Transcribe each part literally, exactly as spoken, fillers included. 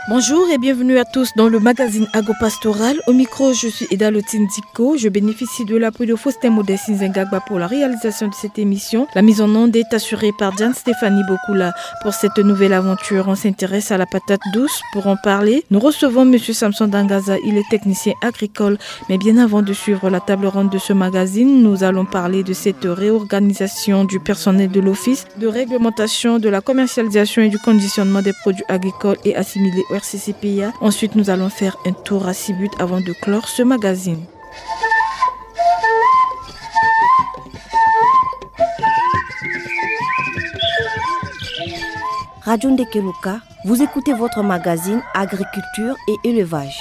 Bonjour et bienvenue à tous dans le magazine Agropastoral. Au micro, je suis Eda Lotine Diko. Je bénéficie de l'appui de Faustin Modeste Nzengagba pour la réalisation de cette émission. La mise en onde est assurée par Diane Stéphanie Bokula. Pour cette nouvelle aventure, on s'intéresse à la patate douce. Pour en parler, nous recevons M. Samson Dangaza. Il est technicien agricole. Mais bien avant de suivre la table ronde de ce magazine, nous allons parler de cette réorganisation du personnel de l'Office de réglementation de la commercialisation et du conditionnement des produits agricoles et assimilés au R C C P A. Ensuite, nous allons faire un tour à Sibut avant de clore ce magazine. Radio Ndekeluka, vous écoutez votre magazine Agriculture et Élevage.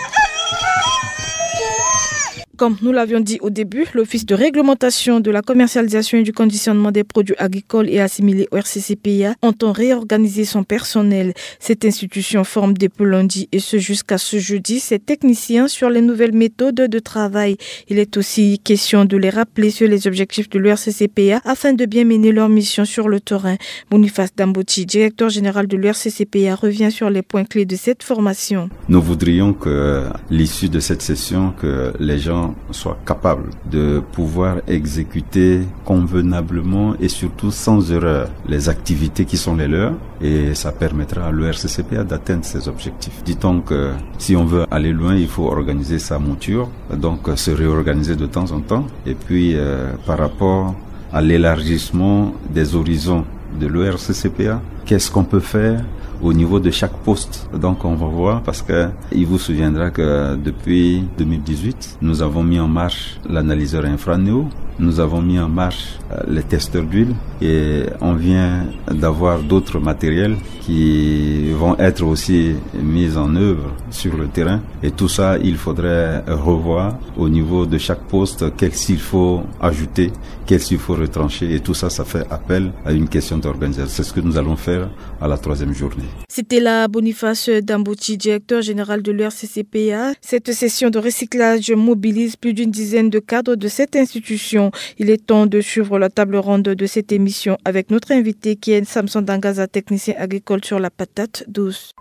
Comme nous l'avions dit au début, l'Office de réglementation de la commercialisation et du conditionnement des produits agricoles et assimilés au R C C P A entend réorganiser son personnel. Cette institution forme depuis lundi et ce jusqu'à ce jeudi ses techniciens sur les nouvelles méthodes de travail. Il est aussi question de les rappeler sur les objectifs de l'U R C C P A afin de bien mener leur mission sur le terrain. Boniface Damboti, directeur général de l'U R C C P A, revient sur les points clés de cette formation. Nous voudrions que l'issue de cette session, que les gens soient capables de pouvoir exécuter convenablement et surtout sans erreur les activités qui sont les leurs, et ça permettra à l'U R C C P A d'atteindre ses objectifs. Dit-on que si on veut aller loin, il faut organiser sa monture, donc se réorganiser de temps en temps, et puis euh, par rapport à l'élargissement des horizons de l'U R C C P A, qu'est-ce qu'on peut faire au niveau de chaque poste? Donc on va voir, parce que il vous souviendra que depuis deux mille dix-huit, nous avons mis en marche l'analyseur infranéo, nous avons mis en marche les testeurs d'huile et on vient d'avoir d'autres matériels qui vont être aussi mis en œuvre sur le terrain. Et tout ça, il faudrait revoir au niveau de chaque poste qu'est-ce qu'il faut ajouter, qu'est-ce qu'il faut retrancher. Et tout ça, ça fait appel à une question d'organisation. C'est ce que nous allons faire à la troisième journée. C'était là Boniface Damboti, directeur général de l'U R C C P A. Cette session de recyclage mobilise plus d'une dizaine de cadres de cette institution. Il est temps de suivre la table ronde de cette émission avec notre invité qui est Samson Dangaza, technicien agricole sur la patate douce.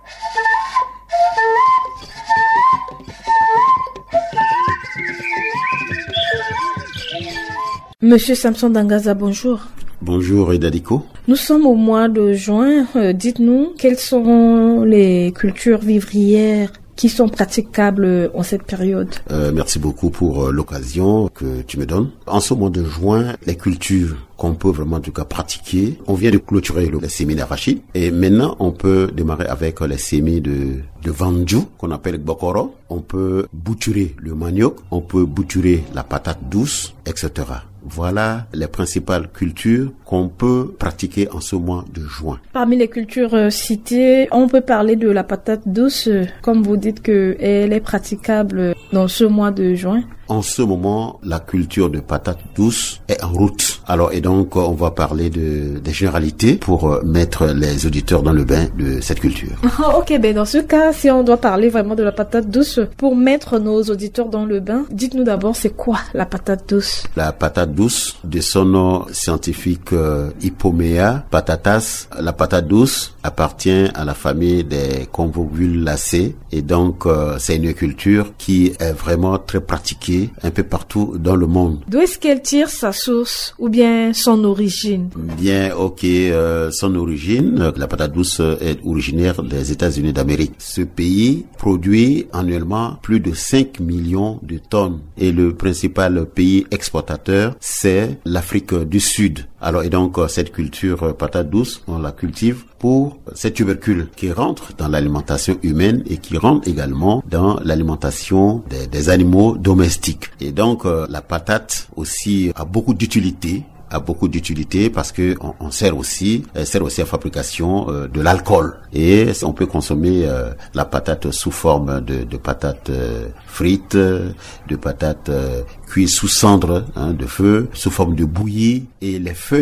Monsieur Samson Dangaza, bonjour. Bonjour Edadiko. Nous sommes au mois de juin. Euh, dites-nous, quelles sont les cultures vivrières qui sont praticables en cette période? euh, Merci beaucoup pour euh, l'occasion que tu me donnes. En ce mois de juin, les cultures qu'on peut vraiment en tout cas pratiquer, on vient de clôturer le, les semis d'arachide et maintenant on peut démarrer avec les semis de, de Vandjou qu'on appelle Bokoro. On peut bouturer le manioc, on peut bouturer la patate douce, et cetera. Voilà les principales cultures qu'on peut pratiquer en ce mois de juin. Parmi les cultures euh, citées, on peut parler de la patate douce, comme vous dites qu'elle est praticable dans ce mois de juin. En ce moment, la culture de patate douce est en route. Alors, et donc, on va parler de, des généralités pour mettre les auditeurs dans le bain de cette culture. Ok, ben dans ce cas, si on doit parler vraiment de la patate douce, pour mettre nos auditeurs dans le bain, dites-nous d'abord, c'est quoi la patate douce? La patate douce, de son nom scientifique euh, Hypomea patatas, la patate douce appartient à la famille des convolvulacées et donc euh, c'est une culture qui est vraiment très pratiquée un peu partout dans le monde. D'où est-ce qu'elle tire sa source ou bien son origine? Bien, ok, euh, son origine, la patate douce est originaire des États-Unis d'Amérique. Ce pays produit annuellement plus de cinq millions de tonnes et le principal pays exportateur, c'est l'Afrique du Sud. Alors, et donc, cette culture patate douce, on la cultive pour ces tubercules qui rentrent dans l'alimentation humaine et qui rentrent également dans l'alimentation des, des animaux domestiques. Et donc, euh, la patate aussi a beaucoup d'utilité. a beaucoup d'utilité parce que on, on sert aussi elle sert aussi à fabrication euh, de l'alcool et on peut consommer euh, la patate sous forme de, de patates euh, frites, de patates euh, cuites sous cendre hein, de feu, sous forme de bouillie et les feuilles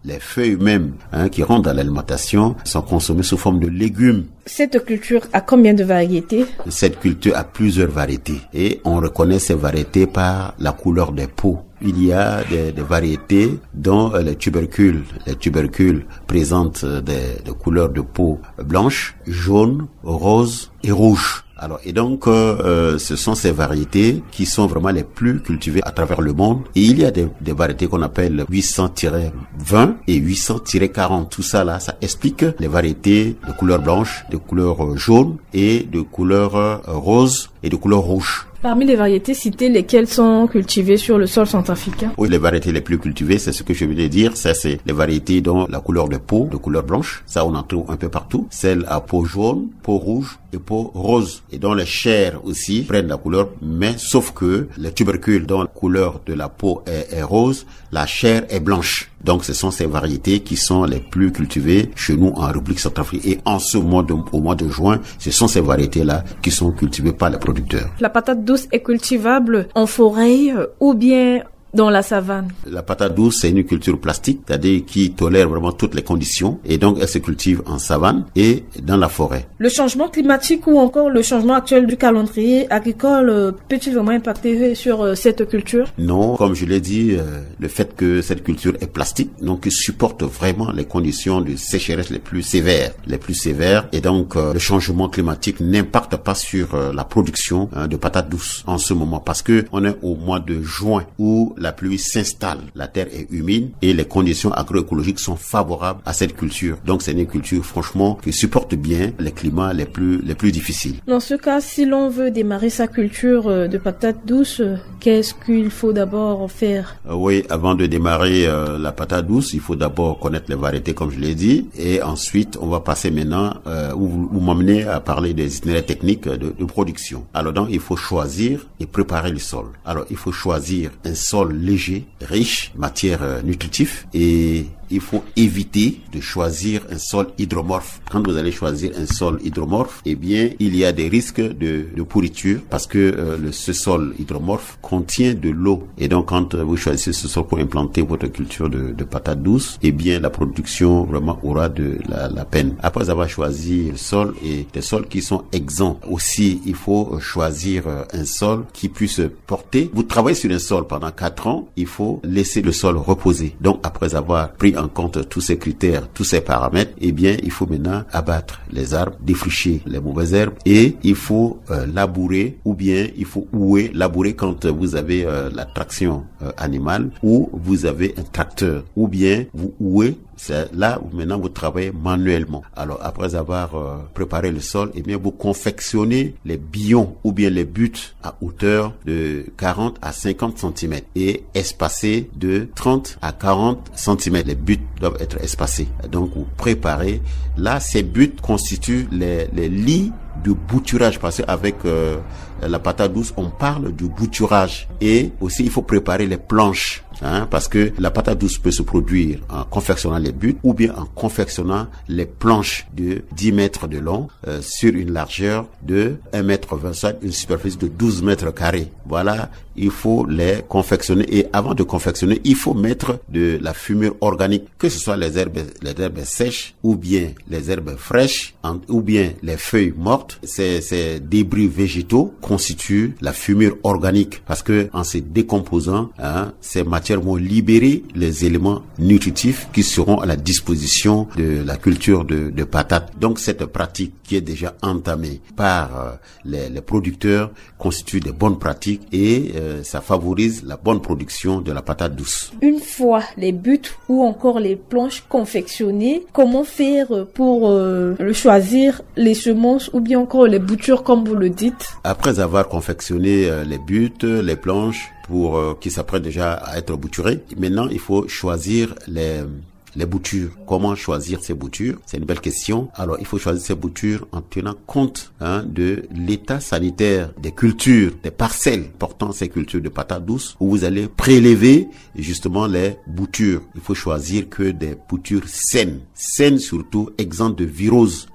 les feuilles même hein, qui rentrent dans l'alimentation sont consommées sous forme de légumes. Cette culture a combien de variétés? Cette culture a plusieurs variétés et on reconnaît ces variétés par la couleur des peaux. Il y a des, des variétés dont les tubercules, les tubercules présentent des, des couleurs de peau blanche, jaune, rose et rouge. Alors, et donc, euh, ce sont ces variétés qui sont vraiment les plus cultivées à travers le monde. Et il y a des, des variétés qu'on appelle huit cents vingt et huit cents quarante. Tout ça, là, ça explique les variétés de couleur blanche, de couleur jaune et de couleur euh, rose et de couleur rouge. Parmi les variétés citées, lesquelles sont cultivées sur le sol centrafricain? Oui, les variétés les plus cultivées, c'est ce que je voulais dire. Ça, c'est les variétés dont la couleur de peau, de couleur blanche. Ça, on en trouve un peu partout. Celles à peau jaune, peau rouge et peau rose. Et dont les chairs aussi prennent la couleur, mais sauf que les tubercules dont la couleur de la peau est, est rose, la chair est blanche. Donc, ce sont ces variétés qui sont les plus cultivées chez nous en République centrafricaine. Et en ce mois de, au mois de juin, ce sont ces variétés-là qui sont cultivées par les producteurs. La patate douce est cultivable en forêt euh, ou bien dans la savane? La patate douce, c'est une culture plastique, c'est-à-dire qui tolère vraiment toutes les conditions et donc elle se cultive en savane et dans la forêt. Le changement climatique ou encore le changement actuel du calendrier agricole euh, peut-il vraiment impacter sur euh, cette culture? Non, comme je l'ai dit, euh, le fait que cette culture est plastique, donc il supporte vraiment les conditions de sécheresse les plus sévères, les plus sévères et donc euh, le changement climatique n'impacte pas sur euh, la production hein, de patates douces en ce moment parce que on est au mois de juin où la pluie s'installe, la terre est humide et les conditions agroécologiques sont favorables à cette culture. Donc c'est une culture franchement qui supporte bien les climats les plus les plus difficiles. Dans ce cas, si l'on veut démarrer sa culture de patates douces, qu'est-ce qu'il faut d'abord faire? euh, Oui, avant de démarrer euh, la patate douce, il faut d'abord connaître les variétés comme je l'ai dit et ensuite on va passer maintenant euh, ou, ou m'amener à parler des itinéraires techniques de, de production. Alors donc il faut choisir et préparer le sol. Alors il faut choisir un sol léger, riche, matière euh, nutritive et il faut éviter de choisir un sol hydromorphe. Quand vous allez choisir un sol hydromorphe, eh bien, il y a des risques de, de pourriture parce que euh, le, ce sol hydromorphe contient de l'eau. Et donc, quand euh, vous choisissez ce sol pour implanter votre culture de, de patates douces, eh bien, la production vraiment aura de la, la peine. Après avoir choisi le sol et des sols qui sont exempts, aussi, il faut choisir euh, un sol qui puisse porter. Vous travaillez sur un sol pendant quatre ans, il faut laisser le sol reposer. Donc, après avoir pris en compte tous ces critères, tous ces paramètres, eh bien, il faut maintenant abattre les arbres, défricher les mauvaises herbes et il faut euh, labourer ou bien il faut ouer, labourer quand vous avez euh, la traction euh, animale ou vous avez un tracteur ou bien vous ouez. C'est là où maintenant vous travaillez manuellement. Alors après avoir euh, préparé le sol, eh bien vous confectionnez les billons ou bien les buts à hauteur de quarante à cinquante centimètres et espacés de trente à quarante centimètres. Les buts doivent être espacés. Donc vous préparez. Là, ces buts constituent les, les lits de bouturage parce qu'avec euh, la patate douce, on parle du bouturage et aussi il faut préparer les planches. Hein, parce que la patate douce peut se produire en confectionnant les buts ou bien en confectionnant les planches de dix mètres de long euh, sur une largeur de un mètre vingt, soit une superficie de douze mètres carrés. Voilà, il faut les confectionner et avant de confectionner, il faut mettre de la fumure organique, que ce soit les herbes, les herbes sèches ou bien les herbes fraîches en, ou bien les feuilles mortes. Ces, ces débris végétaux constituent la fumure organique parce que en se décomposant, hein, ces matières vont libérer les éléments nutritifs qui seront à la disposition de la culture de, de patates. Donc cette pratique qui est déjà entamée par euh, les, les producteurs constitue des bonnes pratiques et euh, ça favorise la bonne production de la patate douce. Une fois les buts ou encore les planches confectionnées, comment faire pour euh, le choisir, les semences ou bien encore les boutures comme vous le dites? Après avoir confectionné euh, les buts, les planches, pour euh, qui s'apprêtent déjà à être bouturés. Maintenant, il faut choisir les les boutures. Comment choisir ces boutures? C'est une belle question. Alors, il faut choisir ces boutures en tenant compte hein, de l'état sanitaire des cultures, des parcelles portant ces cultures de patates douces où vous allez prélever justement les boutures. Il faut choisir que des boutures saines, saines surtout, exemptes de virose.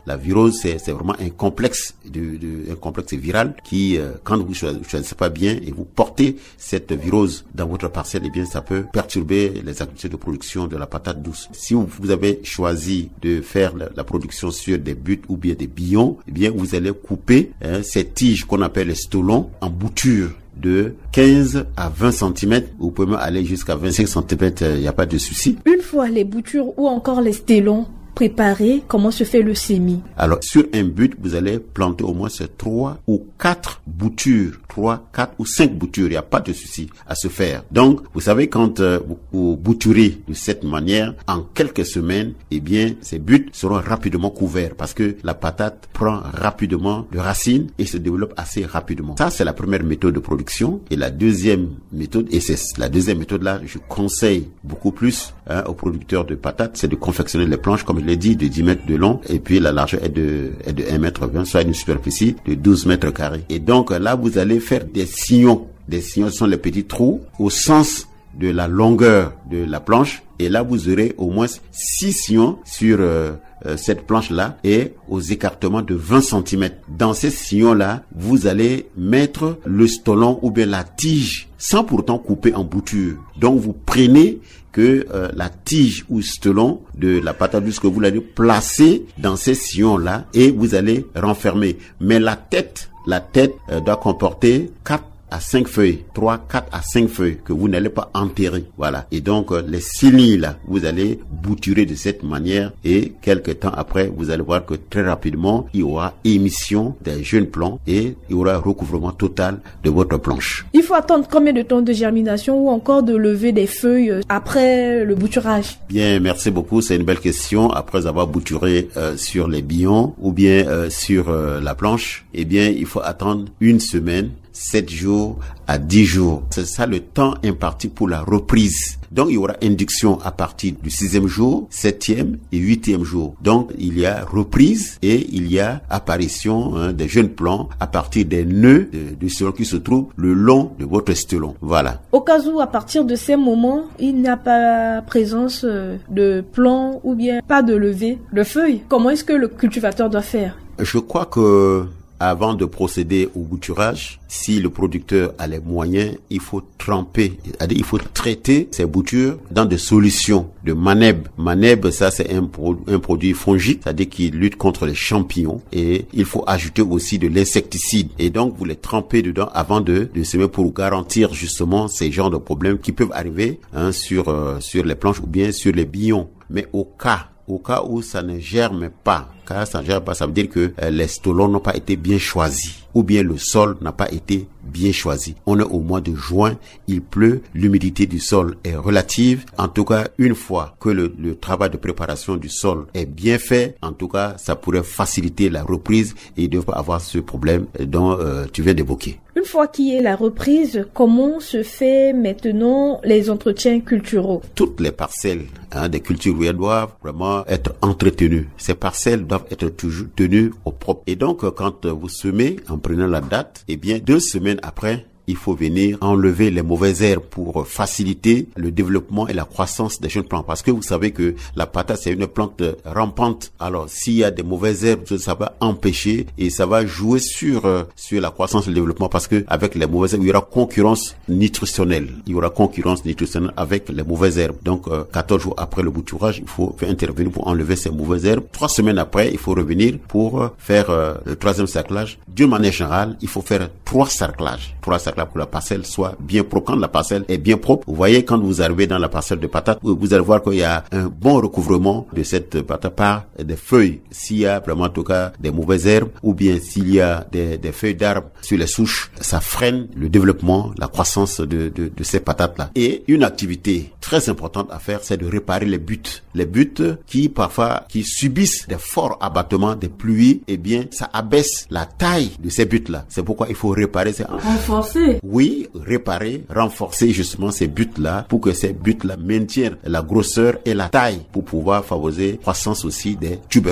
La virose, c'est, c'est vraiment un complexe, de, de, un complexe viral qui, euh, quand vous ne choisissez pas bien et vous portez cette virose dans votre parcelle, eh bien, ça peut perturber les activités de production de la patate douce. Si vous, vous avez choisi de faire la, la production sur des buttes ou bien des billons, eh bien, vous allez couper hein, ces tiges qu'on appelle les stolons en boutures de quinze à vingt centimètres. Vous pouvez même aller jusqu'à vingt-cinq centimètres, il n'y a pas de souci. Une fois les boutures ou encore les stélons préparés, comment se fait le semis? Alors, sur un but, vous allez planter au moins ces trois ou quatre boutures. Trois, quatre ou cinq boutures. Il n'y a pas de souci à se faire. Donc, vous savez, quand euh, vous, vous bouturez de cette manière, en quelques semaines, eh bien, ces buts seront rapidement couverts parce que la patate prend rapidement de racines et se développe assez rapidement. Ça, c'est la première méthode de production. Et la deuxième méthode, et c'est la deuxième méthode là, je conseille beaucoup plus hein, aux producteurs de patates, c'est de confectionner les planches, comme je l'ai dit, de dix mètres de long et puis la largeur est de, est de un mètre vingt, soit une superficie de douze mètres carrés. Et donc là, vous allez faire des sillons. Des sillons sont les petits trous au sens de la longueur de la planche. Et là, vous aurez au moins six sillons sur euh, euh, cette planche-là et aux écartements de vingt centimètres. Dans ces sillons-là, vous allez mettre le stolon ou bien la tige sans pourtant couper en bouture. Donc, vous prenez que euh, la tige ou stolon de la patate douce que vous allez placer dans ces sillons-là et vous allez renfermer. Mais la tête, la tête euh, doit comporter quatre à cinq feuilles, trois, quatre à cinq feuilles que vous n'allez pas enterrer. Voilà. Et donc, euh, les chenilles là, vous allez bouturer de cette manière et quelques temps après, vous allez voir que très rapidement, il y aura émission des jeunes plants et il y aura recouvrement total de votre planche. Il faut attendre combien de temps de germination ou encore de lever des feuilles après le bouturage? Bien, merci beaucoup. C'est une belle question. Après avoir bouturé euh, sur les billons ou bien euh, sur euh, la planche, eh bien, il faut attendre une semaine, sept jours à dix jours. C'est ça le temps imparti pour la reprise. Donc, il y aura induction à partir du sixième jour, septième et huitième jour. Donc, il y a reprise et il y a apparition hein, des jeunes plants à partir des nœuds de, de stolon qui se trouvent le long de votre stolon. Voilà. Au cas où, à partir de ces moments, il n'y a pas présence de plants ou bien pas de levée de feuilles, comment est-ce que le cultivateur doit faire? Je crois que avant de procéder au bouturage, si le producteur a les moyens, il faut tremper, c'est-à-dire il faut traiter ces boutures dans des solutions de maneb. Maneb, ça c'est un, pro- un produit fongique, c'est-à-dire qui lutte contre les champignons et il faut ajouter aussi de l'insecticide. Et donc vous les trempez dedans avant de, de semer pour garantir justement ces genres de problèmes qui peuvent arriver hein, sur, euh, sur les planches ou bien sur les billons. Mais au cas Au cas où ça ne germe pas, car ça ne germe pas, ça veut dire que euh, les stolons n'ont pas été bien choisis, ou bien le sol n'a pas été bien choisi. On est au mois de juin, il pleut, l'humidité du sol est relative. En tout cas, une fois que le, le travail de préparation du sol est bien fait, en tout cas, ça pourrait faciliter la reprise et il ne devrait pas avoir ce problème dont euh, tu viens d'évoquer. Une fois qu'il y ait la reprise, comment se fait maintenant les entretiens culturaux? Toutes les parcelles hein, des cultures doivent vraiment être entretenues. Ces parcelles doivent être toujours tenues au propre. Et donc, quand vous semez, en prenant la date, eh bien, deux semaines après, il faut venir enlever les mauvaises herbes pour faciliter le développement et la croissance des jeunes plants. Parce que vous savez que la patate, c'est une plante rampante. Alors, s'il y a des mauvaises herbes, ça va empêcher et ça va jouer sur, euh, sur la croissance et le développement. Parce que avec les mauvaises herbes, il y aura concurrence nutritionnelle. Il y aura concurrence nutritionnelle avec les mauvaises herbes. Donc, euh, quatorze jours après le bouturage, il faut faire intervenir pour enlever ces mauvaises herbes. Trois semaines après, il faut revenir pour euh, faire euh, le troisième cerclage. D'une manière générale, il faut faire trois cerclages. Trois cerclages pour la parcelle soit bien propre. Quand la parcelle est bien propre, vous voyez, quand vous arrivez dans la parcelle de patate, vous allez voir qu'il y a un bon recouvrement de cette patate par des feuilles. S'il y a vraiment, en tout cas, des mauvaises herbes, ou bien s'il y a des, des feuilles d'arbres sur les souches, ça freine le développement, la croissance de, de, de ces patates-là. Et une activité très importante à faire, c'est de réparer les buts. Les buts qui, parfois, qui subissent des forts abattements, des pluies, eh bien, ça abaisse la taille de ces buts-là. C'est pourquoi il faut réparer ces... Renforcer. Oui, réparer, renforcer justement ces buts-là pour que ces buts-là maintiennent la grosseur et la taille pour pouvoir favoriser la croissance aussi des tubercules.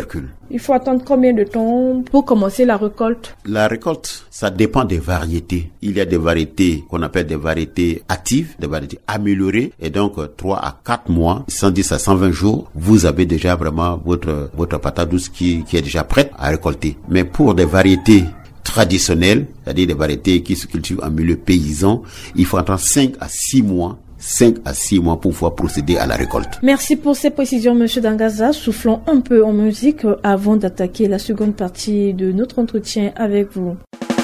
Il faut attendre combien de temps pour commencer la récolte? La récolte, ça dépend des variétés. Il y a des variétés qu'on appelle des variétés actives, des variétés améliorées. Et donc, trois à quatre mois, cent dix à cent vingt jours, vous avez déjà vraiment votre, votre patate douce qui, qui est déjà prête à récolter. Mais pour des variétés traditionnelles, c'est-à-dire des variétés qui se cultivent en milieu paysan, il faut attendre cinq à six mois cinq à six mois pour pouvoir procéder à la récolte. Merci pour ces précisions, Monsieur Dangaza. Soufflons un peu en musique avant d'attaquer la seconde partie de notre entretien avec vous.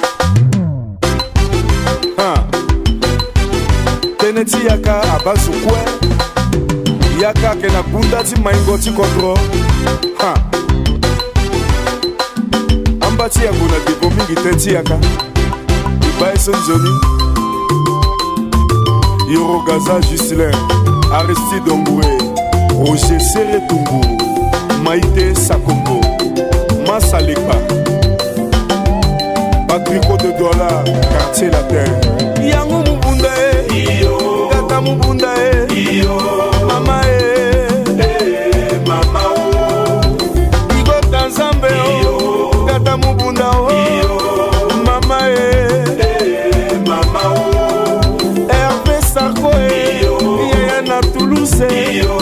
Ah. Teneti yaka abazukwe yaka kena bunda ti maingo ti kontro ha ambati yango na depo mingi tenti yaka ibaye sonzoni Yorogaza Gislain, Aristide Ongoué, Roger Seretungu, Maïté Sakombo, Massalekpa, Patrico de Douala, quartier latin. Yango Mubunda e, Gata Mubunda e, Mama e, Mama o, Igo Tanzambe o, Gata Mubunda o, Mama e, Mama o. Toulouse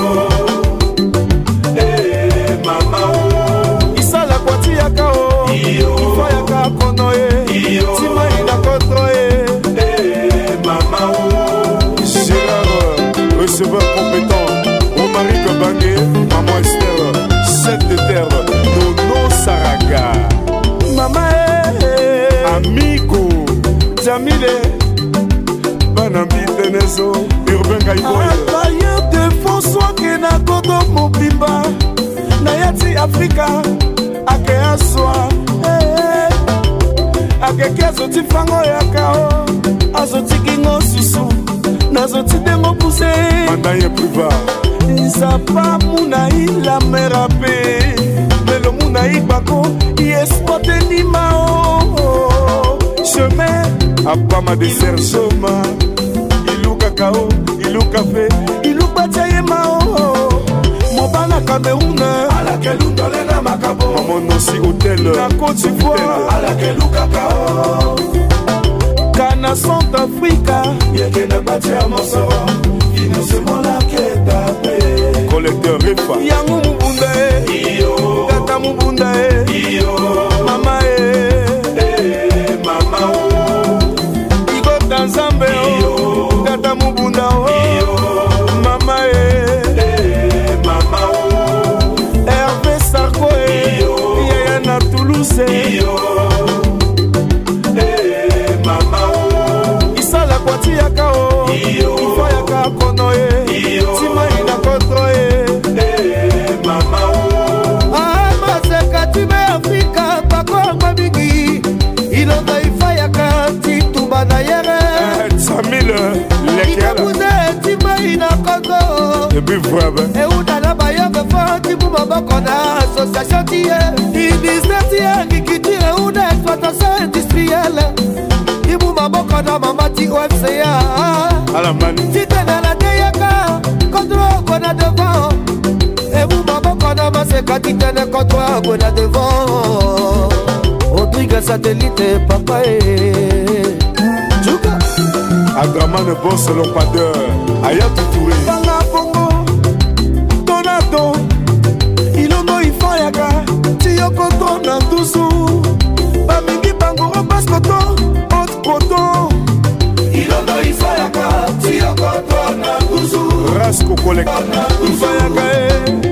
eh mama o isala kwati yaka o ifo yaka kono e tima ina kotro e mama o Gérard receveur compétent Romaric Bangué maman Esther chef de terre Nono Saraga mama e amigo Jamile Banambi Tenezo Urbain Kaiboy François Kena Kodo Mobimba Nayati Afrika Ake Aswa Ake Kiazoti Fango Yakao Azoti Kingo Susu Nazoti Dengo Puse Mandaye Priva Nzapa Munaï la Merape Melo Munaï Bako Yespote Nimao Chemin Abama de Serjoma Ilou Kakao Ilou Café Ilou Bataye Mao Mobana Cameroun à laquelle on donne la macabo Maman aussi hôtel La Côte d'Ivoire à laquelle on cacao Cana Centrafrica Yekena Batia Monsoro Innocemment la Ketape Collecteur Refa Yangu Mubunda Iyo Gata Mubunda Iyo Mama e Mama o Igo Tanzambe o Gata Mubunda o Mama e Mama o Hervé Sarko e Yaya na Toulouse e Mama o Isala kwati yaka o Ifo yaka kono e Tima ina kotro e Mama o Ama sekati me Afrika Bako mabigi Ilonga ifa yaka Tituba na yere Samile Lekela et puis voilà et où dans la baïa me fait du bout ma association tiye ministère tiye qui tire une exploitation industrielle du bout ma bokona mama ti O F C A à la mani si t'es dans la teyaka contre gona devant et vous ma bokona ma c'est quand tu t'es contre gona devant Rodrigue satellite papa et Djouka Agraman bon selon pas d'heure Ayatou Touré Banga Bongo Donato Ilongo Ifayaka Tiyoko Tona Tusu Bamingi Bango Baskoto Haute Coton Ilongo Ifayaka Tiyoko Tona Tusu Rasco Collecteur Ifayaka.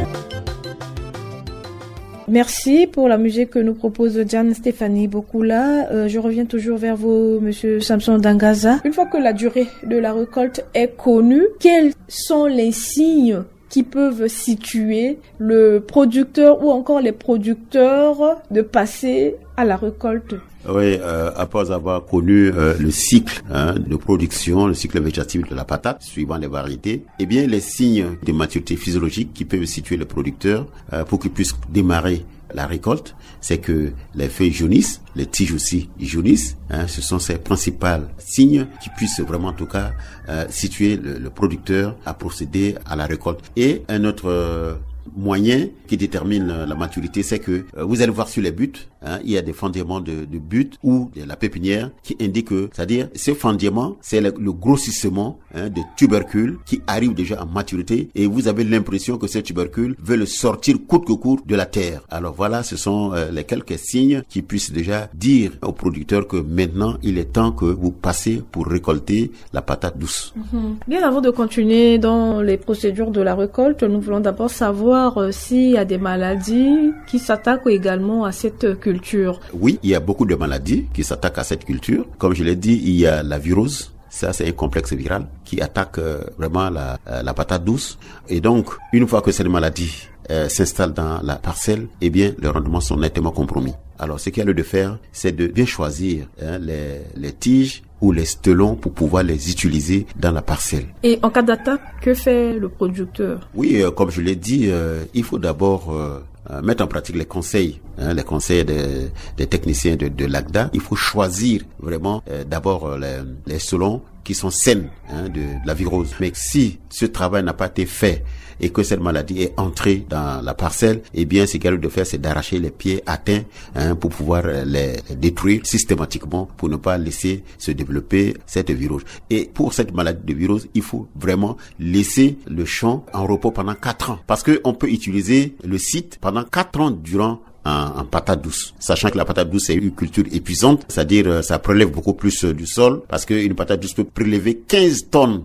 Merci pour la musique que nous propose Diane Stéphanie Bokula. Euh, je reviens toujours vers vous, Monsieur Samson Dangaza. Une fois que la durée de la récolte est connue, quels sont les signes qui peuvent situer le producteur ou encore les producteurs de passer à la récolte? Oui, euh, après avoir connu euh, le cycle hein, de production, le cycle végétatif de la patate, suivant les variétés, eh bien les signes de maturité physiologique qui peuvent situer le producteur euh, pour qu'il puisse démarrer la récolte, c'est que les feuilles jaunissent, les tiges aussi jaunissent. Hein, ce sont ces principaux signes qui puissent vraiment en tout cas euh, situer le, le producteur à procéder à la récolte. Et un autre euh, moyen qui détermine la maturité, c'est que euh, vous allez voir sur les buts, hein, il y a des fendements de, de buts ou de la pépinière qui indiquent que, c'est-à-dire, ces fendements, c'est le, le grossissement hein, de tubercules qui arrivent déjà en maturité et vous avez l'impression que ces tubercules veulent sortir coûte que coûte de la terre. Alors voilà, ce sont euh, les quelques signes qui puissent déjà dire aux producteurs que maintenant, il est temps que vous passez pour récolter la patate douce. Mmh. Bien avant de continuer dans les procédures de la récolte, nous voulons d'abord savoir euh, s'il y a des maladies qui s'attaquent également à cette culture. Oui, il y a beaucoup de maladies qui s'attaquent à cette culture. Comme je l'ai dit, il y a la virose. Ça, c'est un complexe viral qui attaque euh, vraiment la, euh, la patate douce. Et donc, une fois que cette maladie euh, s'installe dans la parcelle, eh bien, les rendements sont nettement compromis. Alors, ce qu'il y a lieu de faire, c'est de bien choisir hein, les, les tiges ou les stelons pour pouvoir les utiliser dans la parcelle. Et en cas d'attaque, que fait le producteur? Oui, euh, comme je l'ai dit, euh, il faut d'abord euh, mettre en pratique les conseils, hein, les conseils des, des techniciens de, de l'A C D A. Il faut choisir vraiment euh, d'abord les, les stelons qui sont saines hein, de, de la virose. Mais si ce travail n'a pas été fait et que cette maladie est entrée dans la parcelle, eh bien, ce qu'il y a lieu de faire, c'est d'arracher les pieds atteints hein, pour pouvoir les détruire systématiquement pour ne pas laisser se développer cette virose. Et pour cette maladie de virose, il faut vraiment laisser le champ en repos pendant quatre ans. Parce que on peut utiliser le site pendant quatre ans durant En, en patate douce, sachant que la patate douce est une culture épuisante, c'est-à-dire euh, ça prélève beaucoup plus euh, du sol, parce qu'une patate douce peut prélever quinze tonnes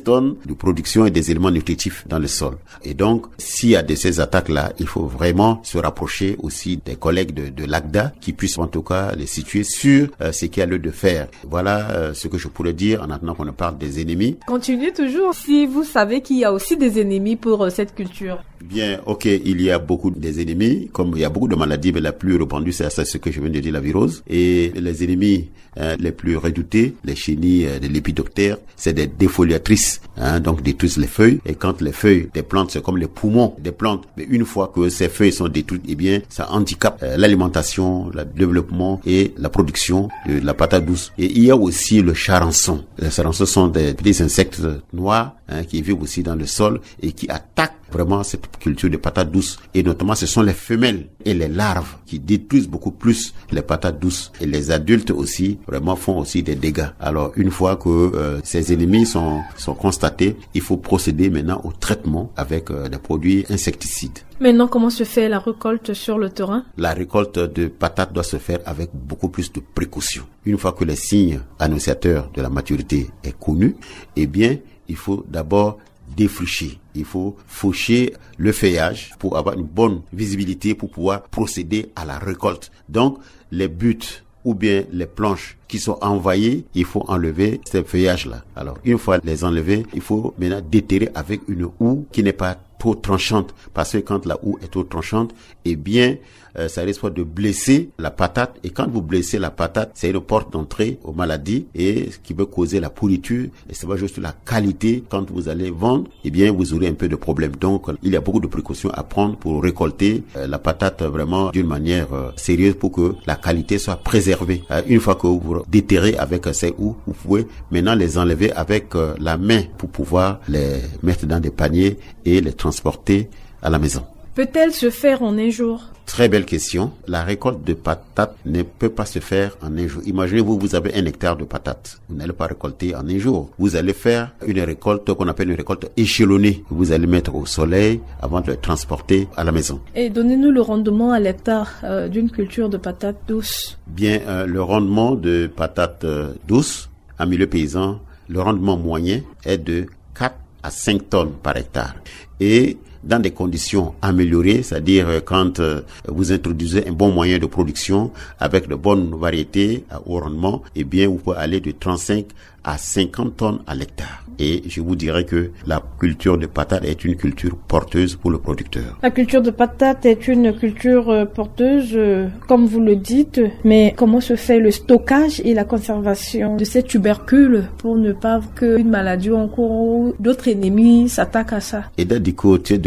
de production et des éléments nutritifs dans le sol. Et donc, s'il y a de ces attaques-là, il faut vraiment se rapprocher aussi des collègues de, de l'A C D A qui puissent en tout cas les situer sur euh, ce qu'il y a lieu de faire. Voilà euh, ce que je pourrais dire en attendant qu'on parle des ennemis. Continuez toujours si vous savez qu'il y a aussi des ennemis pour euh, cette culture. Bien, ok, il y a beaucoup des ennemis, comme il y a beaucoup de maladies, mais la plus répandue, c'est ça, ce que je viens de dire, la virose. Et les ennemis hein, les plus redoutés, les chenilles euh, de l'épidoptère, c'est des défoliatrices, hein, donc détruisent les feuilles. Et quand les feuilles des plantes, c'est comme les poumons des plantes, mais une fois que ces feuilles sont détruites, eh bien, ça handicape euh, l'alimentation, le développement et la production de la patate douce. Et il y a aussi le charançon. Les charançons sont des petits insectes noirs hein, qui vivent aussi dans le sol et qui attaquent vraiment cette culture de patates douces. Et notamment, ce sont les femelles et les larves qui détruisent beaucoup plus les patates douces. Et les adultes aussi, vraiment, font aussi des dégâts. Alors, une fois que euh, ces ennemis sont, sont constatés, il faut procéder maintenant au traitement avec euh, des produits insecticides. Maintenant, comment se fait la récolte sur le terrain? La récolte de patates doit se faire avec beaucoup plus de précaution. Une fois que les signes annonciateurs de la maturité est connu, eh bien, il faut d'abord défricher. Il faut faucher le feuillage pour avoir une bonne visibilité pour pouvoir procéder à la récolte. Donc, les buts ou bien les planches qui sont envoyées, il faut enlever ces feuillages-là. Alors, une fois les enlevés, il faut maintenant déterrer avec une houe qui n'est pas trop tranchante. Parce que quand la houe est trop tranchante, eh bien, euh, ça risque de blesser la patate. Et quand vous blessez la patate, c'est une porte d'entrée aux maladies et ce qui peut causer la pourriture. Et ça va juste la qualité. Quand vous allez vendre, eh bien, vous aurez un peu de problème. Donc, il y a beaucoup de précautions à prendre pour récolter euh, la patate vraiment d'une manière euh, sérieuse pour que la qualité soit préservée. Euh, une fois que vous déterrez avec euh, ces houes, vous pouvez maintenant les enlever avec euh, la main pour pouvoir les mettre dans des paniers et les transporter à la maison. Peut-elle se faire en un jour? Très belle question. La récolte de patates ne peut pas se faire en un jour. Imaginez-vous, vous avez un hectare de patates. Vous n'allez pas récolter en un jour. Vous allez faire une récolte qu'on appelle une récolte échelonnée. Vous allez mettre au soleil avant de les transporter à la maison. Et donnez-nous le rendement à l'hectare euh, d'une culture de patates douces. Bien, euh, le rendement de patates euh, douces en milieu paysan, le rendement moyen est de quatre à cinq tonnes par hectare. Et dans des conditions améliorées, c'est-à-dire quand euh, vous introduisez un bon moyen de production avec de bonnes variétés à haut rendement, eh bien, vous pouvez aller de trente-cinq à cinquante tonnes à l'hectare. Et je vous dirais que la culture de patates est une culture porteuse pour le producteur. La culture de patates est une culture euh, porteuse, euh, comme vous le dites, mais comment se fait le stockage et la conservation de ces tubercules pour ne pas qu'une maladie ou encore d'autres ennemis s'attaquent à ça? Et Dadiko, tu es de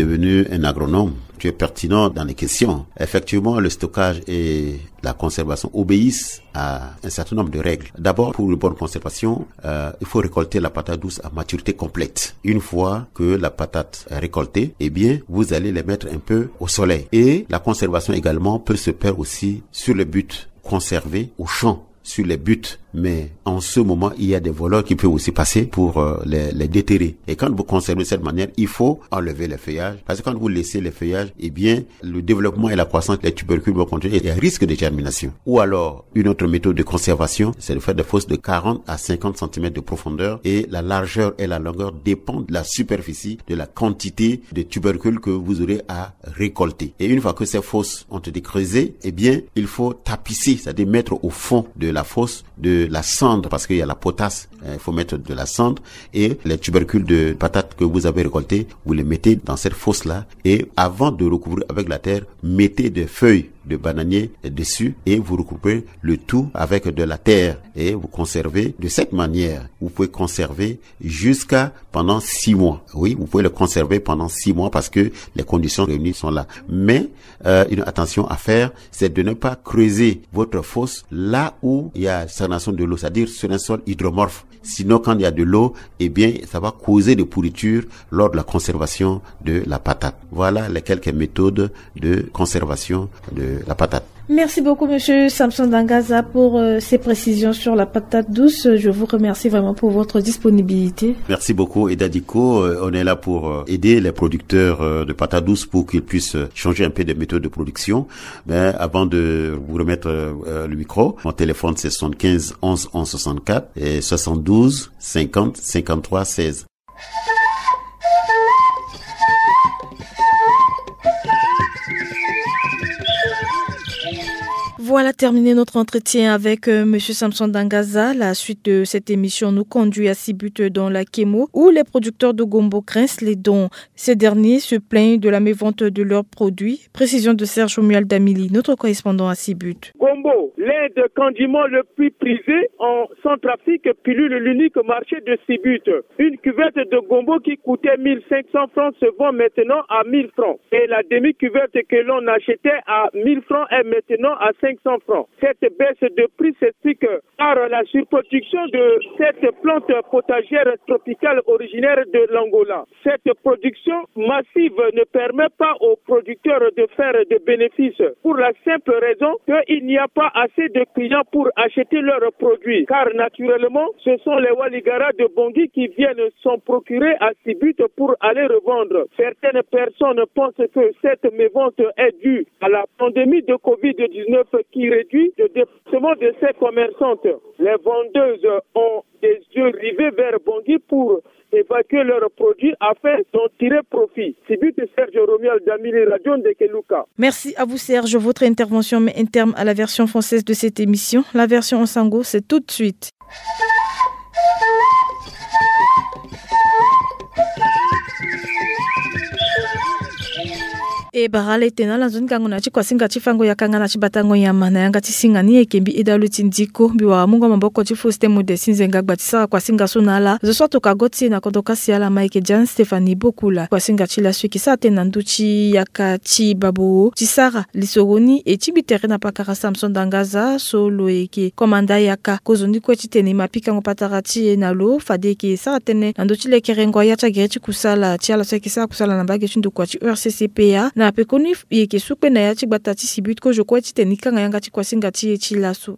devenu un agronome. Tu es pertinent dans les questions. Effectivement, le stockage et la conservation obéissent à un certain nombre de règles. D'abord, pour une bonne conservation, euh, il faut récolter la patate douce à maturité complète. Une fois que la patate est récoltée, eh bien, vous allez les mettre un peu au soleil. Et la conservation également peut se faire aussi sur le but conservé au champ, sur les buts. Mais en ce moment, il y a des voleurs qui peuvent aussi passer pour euh, les, les déterrer. Et quand vous conservez de cette manière, il faut enlever les feuillages. Parce que quand vous laissez les feuillages, eh bien, le développement et la croissance des tubercules vont continuer et il y a un risque de germination. Ou alors, une autre méthode de conservation, c'est de faire des fosses de quarante à cinquante centimètres de profondeur et la largeur et la longueur dépendent de la superficie, de la quantité de tubercules que vous aurez à récolter. Et une fois que ces fosses ont été creusées, eh bien, il faut tapisser, c'est-à-dire mettre au fond de la fosse de la cendre, parce qu'il y a la potasse, il faut mettre de la cendre, et les tubercules de patates que vous avez récoltés, vous les mettez dans cette fosse-là, et avant de recouvrir avec la terre, mettez des feuilles de bananier dessus et vous recouvrez le tout avec de la terre et vous conservez de cette manière. Vous pouvez conserver jusqu'à pendant six mois. Oui, vous pouvez le conserver pendant six mois parce que les conditions réunies sont là. Mais euh, une attention à faire, c'est de ne pas creuser votre fosse là où il y a stagnation de l'eau, c'est-à-dire sur un sol hydromorphe. Sinon, quand il y a de l'eau, eh bien, ça va causer des pourritures lors de la conservation de la patate. Voilà les quelques méthodes de conservation de la patate. Merci beaucoup, Monsieur Samson Dangaza, pour euh, ces précisions sur la patate douce. Je vous remercie vraiment pour votre disponibilité. Merci beaucoup, Eda Diko. Euh, on est là pour euh, aider les producteurs euh, de patates douces pour qu'ils puissent euh, changer un peu des méthodes de production. Mais avant de vous remettre euh, le micro, mon téléphone c'est soixante-quinze onze onze soixante-quatre et soixante-douze cinquante cinquante-trois seize. Voilà terminé notre entretien avec euh, Monsieur Samson Dangaza. La suite de cette émission nous conduit à Sibut dans la Kémo, où les producteurs de gombo grincent les dents. Ces derniers se plaignent de la mévente de leurs produits. Précision de Serge Omual Damili, notre correspondant à Sibut. Gombo, lait de condiment le plus prisé en Centrafrique, pilule l'unique marché de Sibut. Une cuvette de gombo qui coûtait mille cinq cents francs se vend maintenant à mille francs. Et la demi-cuvette que l'on achetait à mille francs est maintenant à cinq cents francs. Cette baisse de prix s'explique par la surproduction de cette plante potagère tropicale originaire de l'Angola. Cette production massive ne permet pas aux producteurs de faire de bénéfices pour la simple raison qu'il n'y a pas assez de clients pour acheter leurs produits. Car naturellement, ce sont les Waligara de Bangui qui viennent s'en procurer à Sibut pour aller revendre. Certaines personnes pensent que cette mévente est due à la pandémie de covid dix-neuf qui réduit le déplacement de ces commerçantes. Les vendeuses ont des yeux rivés vers Bangui pour évacuer leurs produits afin d'en tirer profit. Sibut Serge Romial Damili, Radio de Keluka. Merci à vous Serge. Votre intervention met un terme à la version française de cette émission. La version en sango, c'est tout de suite. E barale tena la zone kango na chi kwasinga chi fango ya kanga na chi batango ya mana yanga chi singa ni ekembi edalu tindiko biwa mungo mamboko chi foste mode sinzenga gbatisa kwasinga sonala zo soto kagoti na kondoka siala Mike Jan Stephanie Bokula kwasinga chi la suki sa tena nduchi yaka chi babu chi Sara Lisogoni e chi bitere na pakara Samson Dangaza solo eke komanda yaka kozondi ko chi tene mapika ngopatarati na lo fade ke sa tene nduchi le kerengo ya cha gechi kusala chi ala seki sa kusala na bage chindu kwa chi R C C P A na pekoni yeke sukwe na ya chi batati Sibut ko jokwa chi tenika ngayanga chi kwasinga chi chi laso.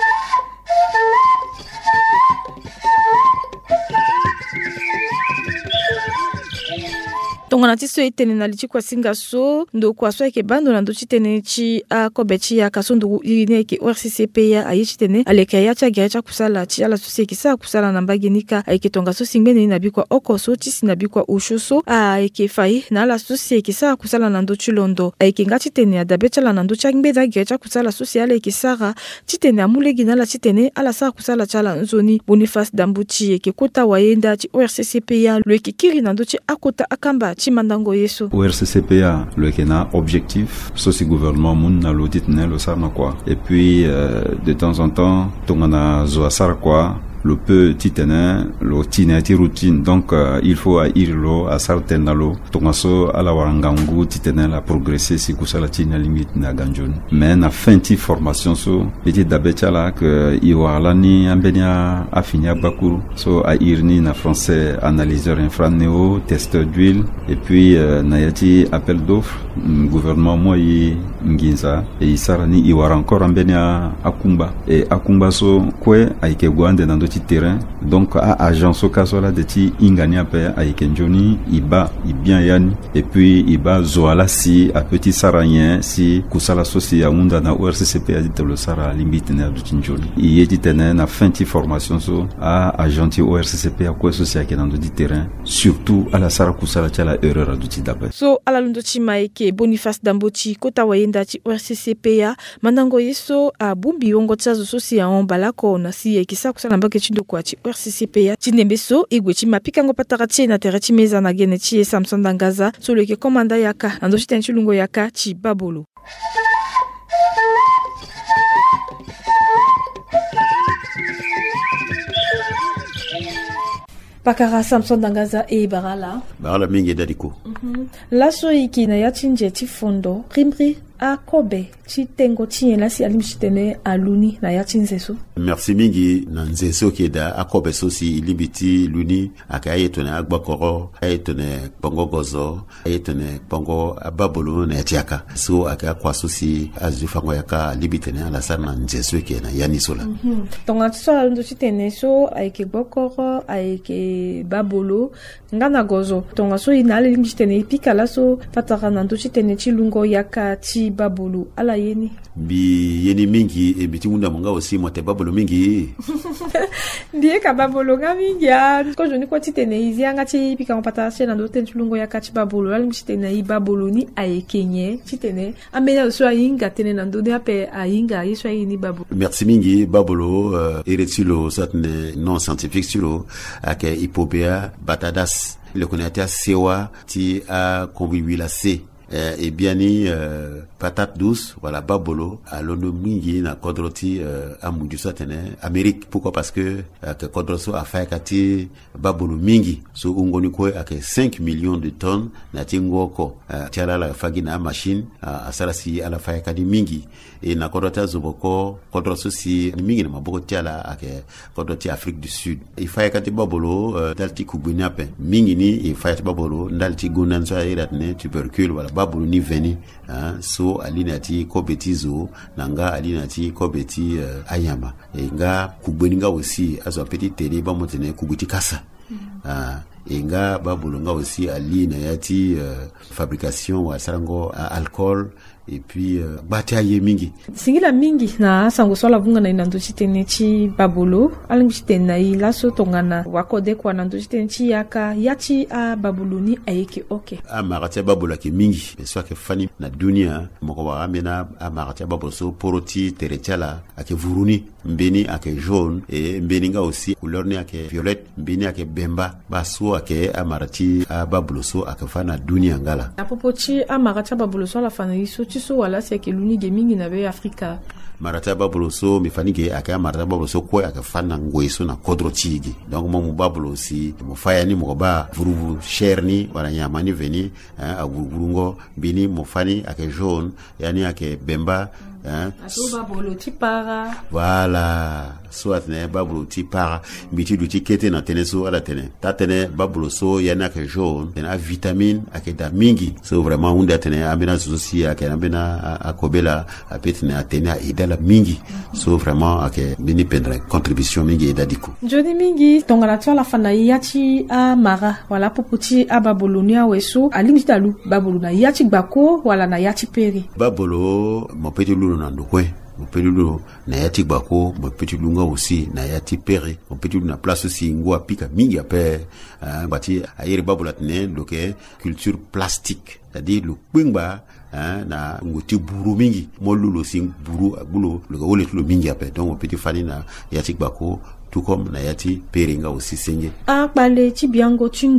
Tonga nati so etene na lichi kwa singa so ndo kwa so eke bando na ndo chitene chi a kobechi ya kasondu ine ke R C C P ya ayi chitene aleka ya cha gya cha kusala chi ala so seki sa kusala na mbagenika eke tonga so singbe na bikwa okoso chi sina bikwa ushoso a eke fai na ala so seki sa kusala na ndo chilondo eke ngati tene ya dabecha la na ndo changbe da gya cha kusala so si ala eke sara chitene amulegi na la chitene ala sa kusala chala nzoni Boniface Dambuchi eke kota waenda chi R C C P ya lo eke kiri na ndo chi akota akamba Mandango Yesu. O R C C P A, le Kenya, objectif, soci gouvernement, moun na l'audit ne le sarna quoi. Et puis, euh, de temps en temps, tongana zoa sar quoi, le peu titene le tineti routine donc uh, il faut a irlo a sartenalo tongaso ala warangangu titene la progresser si kusala tina limite na ganjon mais na fenti formation so petit dabechala que iwalani ambenia afinia bakuru so a irni na français analyseur infraneo testeur d'huile et puis uh, na yati appel d'offres gouvernement moi yi nginza et isarani iwara encore ambenia akumba et akumba so kwe aike gwande na ndoti terrain donc a agence okaso la de ti ingani ape aike njoni iba ibien yani et puis iba zoala si a petit saranien si kusala sosi ya unda na O R C C P a dit le sara limite na ndoti njoni i yeti tene na fenti formation so a agenti O R C C P a kwe sosi ya ke na ndoti terrain surtout ala sara kusala chala erreur a ndoti dape so ala ndoti maike Boniface Damboti kota wayenda ti O R C C P ya mandango yeso a bumbi yongo tsazo sosi ya ombalako na si ya kisa kusala mbake chindo kwa chi O R C C P ya chinembeso igwe chi mapikango patarachi na terati meza na gene chi Samson Dangaza so leke komanda yaka ando chi tenchulungo yaka chi babolo. Pakara Samson Dangaza e Barala. Barala mingi dadiko. Mhm. Laso iki na yachinje ti fondo rimri a kobe ti tengo ti la si alimchitene aluni na yachinzeso. Merci mingi na nzeso ki da akobe so si libiti luni akaye tone agbakoro ayetone pongo gozo ayetone pongo ababolo na yatiaka so akaya kwa so si azufango yaka libitene ala sana nzeso ki na yanisola. Mhm. Tonga tsola ndo chitene so ayeke gbokoro ayeke babolo ngana gozo tonga so ina ale limchitene pika la so patara na ndo chitene ti lungo yaka ti babolo ala yeni bi yeni mingi e biti munda monga aussi mote babolo mingi ndiye ka babolo nga mingi ya ko joni ko titene izi anga ti pika ngopata se na ndo tenchulungo ya kati babolo ala mchitene i babolo ni ayekenye titene amenya so ayinga tene na ndo de ape ayinga yeso ayini babolo. Merci mingi babolo uh, eretilo satne non scientifique silo ake hypopea batadas le connaître sewa ti a convivial C Euh, et bien ni euh, patate douce voilà babolo alono mingi na kodroti euh, amuju satene Amérique pourquoi parce que euh, que kodroso a fait kati babolo mingi so ungoni ko ake cinq millions de tonnes na tingoko euh, tiala la fagina machine euh, asala si ala fait kadi mingi et na kodrota zoboko kodroso si mingi na maboko tiala ake kodroti Afrique du Sud il fait kati babolo euh, dalti kubuni ape mingi ni il fait babolo dalti gunanso iratne tubercule voilà babulu ni veni hein, so alinati kobetizo nanga alinati kobeti uh, ayama e nga kubweninga aussi azo petit télé ba motene kubuti kasa mm -hmm. uh, e nga babulu nga aussi alina yati uh, fabrication wa sarango uh, alcool et puis uh, bata ye mingi singila mingi na sango sola vunga na inando chitene chi babolo alingi chitene na ila so tongana wakode kwa nando chitene chi yaka yati a babolo ni ayeke oke a marati babolo ke mingi so ke fani na dunia moko wa amena a marati babolo so poroti terechala ake vuruni mbeni ake jaune et mbeni nga aussi couleur ni ake violette mbeni ake bemba baso ake a marati a babolo so ake fana dunia ngala apopochi a marati babolo so la fana iso so wala c'est que l'uni gaming na be Afrika marata babolo so mifanike aka marata babolo so ko aka fana ngweso na kodro chigi donc mo babolo si mo faya ni mo ba vuru cherni wala nyama ni veni a vurungo bini mo fani aka jaune yani aka bemba hein aso babolo ti para voilà soit ne babolo ti para miti du tikete na teneso ala tene ta tene babolo so yana aka jaune na vitamine aka da mingi so vraiment unda tene amena sosi aka amena akobela apetne atena idala mingi so vraiment ake bini pendre contribution mingi edadiko jodi mingi tongala tsala fana yati a mara wala poputi a babolonia weso alimita lu babolona yati gbako wala na yati peri babolo mo petit lu na ndokwe mo petit lu na yati gbako mo petit lu nga aussi na yati peri mo petit lu na place aussi ngwa pika mingi ape uh, bati ayeri babola tene loke culture plastique c'est-à-dire le kwingba hein na ngoti buru mingi molulo sing buru abulo le wole tulo mingi ape donc petit fani na yati bako tout comme na yati peringa aussi senge a pale ti biango tindo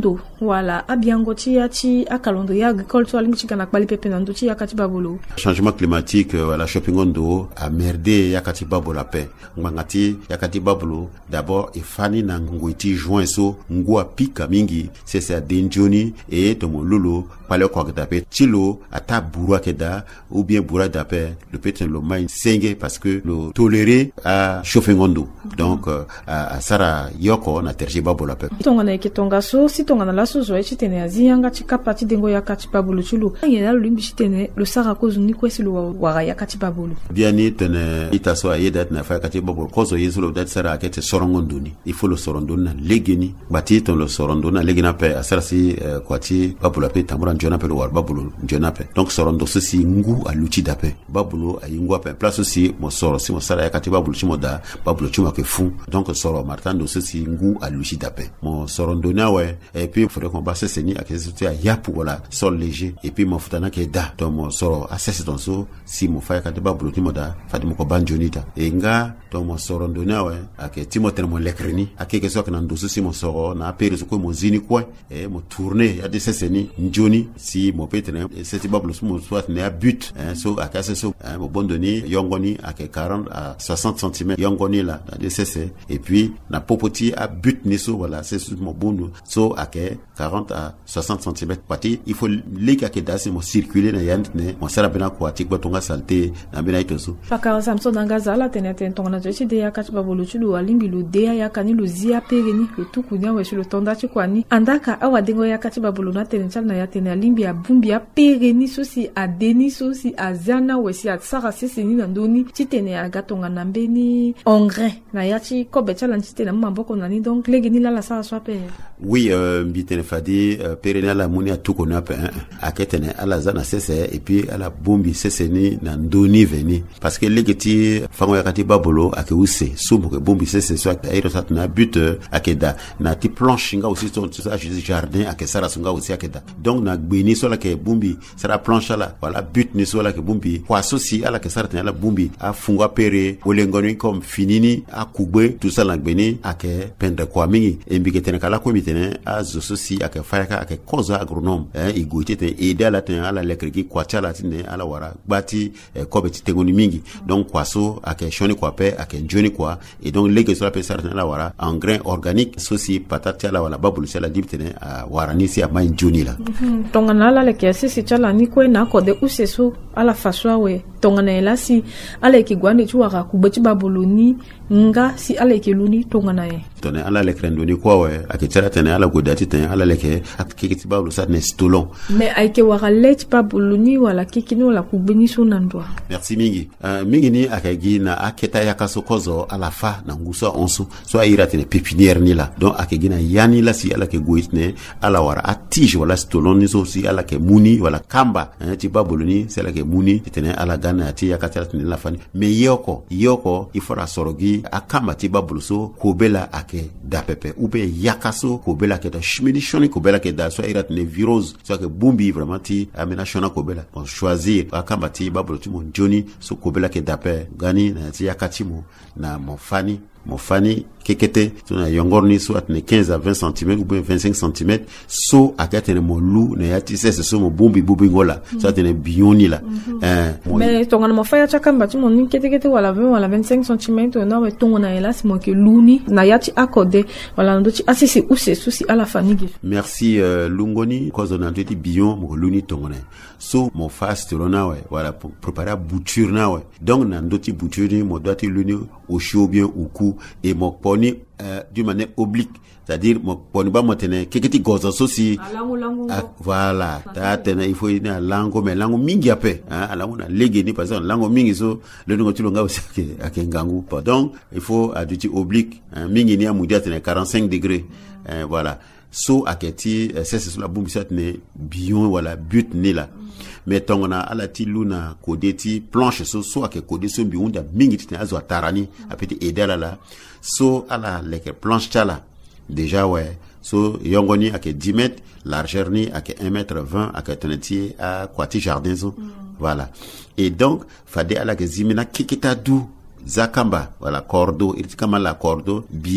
Voilà, abiangoti yachi akalondo ya agriculture ngi chikana kbali pepe na ndochi yakati babolo. Changement climatique voilà shopping ondo a merdé yakati babolo pe. Ngangati yakati babolo d'abord ifani na ngwiti juin so ngwa pika mingi c'est ça denjoni et tomo lolo pale kwa kitape chilo ata burwa keda ou bien burwa dape le pétin le main senge parce que le tolérer à shopping ondo. Donc euh, à sara yoko na terje babolo pe. Tonga na ketonga so si tonga na laso zo chitene azianga chikapati dengo yakati babolo chulu. Ngena lumbi chitene le sara kozu ni kwesi lo wa yakati babolo. Biani tene itaso ayeda na fa yakati babolo kozo yezo lo dat sara akete sorongondoni. Il faut le sorondona legeni bati ton le sorondona legena pe asara si uh, kwati babolo pe tamura njona pe lo war babolo njona pe. Donc sorondo si ngu aluchi dape babolo ayingwa pe place aussi mo soro si mo sara yakati babolo chimoda babolo chuma ke fu. Donc soro martando si ngu aluchi dape. Mo sorondona ouais et puis il faudrait qu'on basse seni akesoti yapu wala sol léger et puis mo futana ke da to mo soro assesse ton so si mo fa yakati babolo chimoda fadi mo ko banjonita e nga to mo sorondona ouais ake timote mo lekreni akeke so kana ndoso si mo soro na apere so ko mo zini kwa e mo tourner ya de seseni njoni si mo petre seti babolo mo soit ne a but hein, so akase so hein, mo bondoni yongoni ake quarante à soixante centimètres yongoni là de sese et puis na popoti a but ni so voilà c'est mo bondo so ake quarante à soixante centimètres pati il faut leka ke dasi mo circuler na yand ne mo sara bena kwa tikba tonga salté na bena itoso paka samso dangaza la tenete tonga na jeshi de yakati babolo chulu alingi lo de yakani lo zia pereni lo tukunya we shulu tonda chikwani andaka awa dengo yakati babolo na tenenchal na ya tene alimbi abumbi ya pereni so si adeni so si azana we si atsara seseni na ndoni chitene agatonga na mbeni engrais na yachi kobechala chitene mamboko nani donc legeni la la sara swape. Oui, euh, bitene fadi euh, pereni ala muni atuko na pe aketene ala zana sese et puis ala bumbi seseni na ndoni veni parce que legeti fango yakati babolo ake use sumo ke bumbi sese so airo sat na but akeda na ti planche nga aussi ton ça jardin ake sara sunga aussi akeda donc na gbeni so la ke bumbi sara planche la voilà but ni so la ke bumbi kwa so si ala ke sara la bumbi a funga pere olengoni comme finini a kugbe tout ça la gbeni ake pendre kwa mingi embike tene kala ko mitene a zo so si ake fayaka ake koza agronome eh igoti te ida la tene ala lekriki kwa chala tine ala wara bati eh, ko beti tengoni mingi donc kwa so ake shoni kwa pe ake njoni kwa et donc lege so la pe sara la wara engrais organique sosi patati ala wala babulu sala dibtene a warani si a mai njoni la tonga na ala leke sisi chala ni kwe na ko de useso ala faswa we tonga na ela si ala ki gwande chuwa ka kubeti babulu ni nga si ala ke luni tonga na e tone ala le krendoni kwa we akitara tene ala godati tene ala leke akikiti babulu sa ne stolon mais aike wara lech babulu ni wala kikini wala kubeni so nandwa. Merci mingi uh, mingi ni akagi na aketa yakaso kozo ala fa na nguso onso so aira tene pépinière ni la donc akagi na yani la si ala ke goitne ala wara atige wala stolon ni so si ala ke muni wala kamba hein, ti babulu ni c'est ala ke muni tene ala gana ti yakata tene la fani mais yoko yoko ifora sorogi akamba ti babulu so kobela ake da pepe ube yakaso kobela ke da shmini shoni kobela ke da so irat ne virose so ke bumbi vraiment ti amena shona kobela on choisir akamba ti babulu ti mon joni so kobela ke da pe gani na ti yakati mo na mon fani mon fani kekete so na yongorni so atne quinze à vingt centimètres ou bien vingt-cinq centimètres so akatene mo lu na yati sese so mo bumbi bubi ngola mm -hmm. so atene bioni la mm -hmm. eh mais tonga mo fa ya chakamba ti mo ni kete kete wala vingt wala vingt-cinq centimètres na we tonga na ela si mo ke luni na yati akode wala ndo ti asisi use so si ala fanigi. Merci uh, lungoni cause on a dit bion mo luni tonga na so mo fast rona we wala pour préparer bouture na we donc na ndo ti bouture mo doit ti luni au chaud bien au cou et mo poni euh, d'une manière oblique c'est-à-dire mo poni ba mo tene keketi gozo so si lango lango ah, voilà ta tene il faut ina lango mais lango mingi ape hein lango na lege ni par exemple lango mingi so le ngo tulonga aussi ke akengangu donc il faut aduti oblique hein, mingi ni amudia tene quarante-cinq degrés hein, voilà so aketi c'est c'est la bombe ça ne bion wala but ni la mais tongona ala ti luna kodeti planche so so ake kode so bi unda mingi tene azo tarani apeti edala la so ala leke planche chala déjà ouais so yongoni ake dix mètres largeur ni ake un mètre vingt ake teneti a kwati jardin so mm. Voilà et donc fade ala ke zimina kikita du zakamba voilà cordo il kama la cordo bini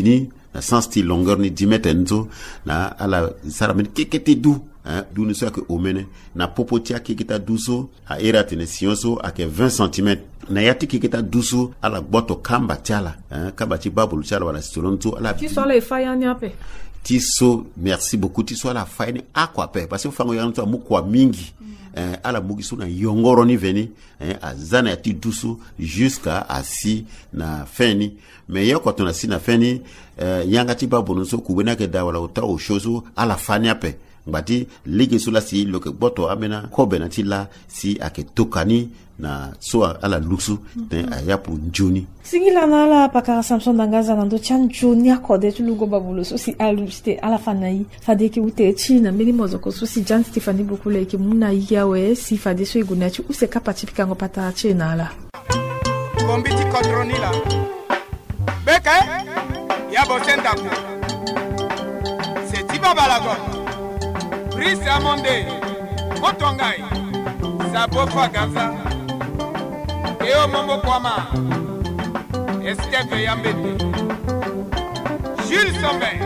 na sans style longueur ni dix mètres enzo na ala sara men kekete du hein du ne soit que omene na popotia keketa duso a era tenesionso a que vingt centimètres na yati keketa duso ala boto kamba tiala hein kamba ti babulu tiala wala stolonto ala qui sont les failles en yape tiso merci beaucoup tiso ala faine aqua pe parce que fango yanto mukwa mingi eh, ala mugisu na yongoro ni veni eh, azana yati dusu jusqu'à asi na feni mais yo quand on a si na feni eh, yanga ti babulu so kubena ke da wala uta o shoso ala fania pe ngati ligi sula si lo ke boto amena ko benati la si ake tokani na so ala luxu te ayapu njuni singila na la pakara Samson dangaza nando chan joni akode tu lugo babulo so si aluste ala fanai fade ke ute china mini mozoko so si Jan Stephanie Bokula ke muna yawe si fade so igunachi use kapati pikango pata china la bombiti kodroni la beke ya bosenda ko c'est tiba balagon Chris Amonde, Motongai, Sabofa Gaza, Eo Mombo Kwama, Esteve Yambete, Jules Sombin.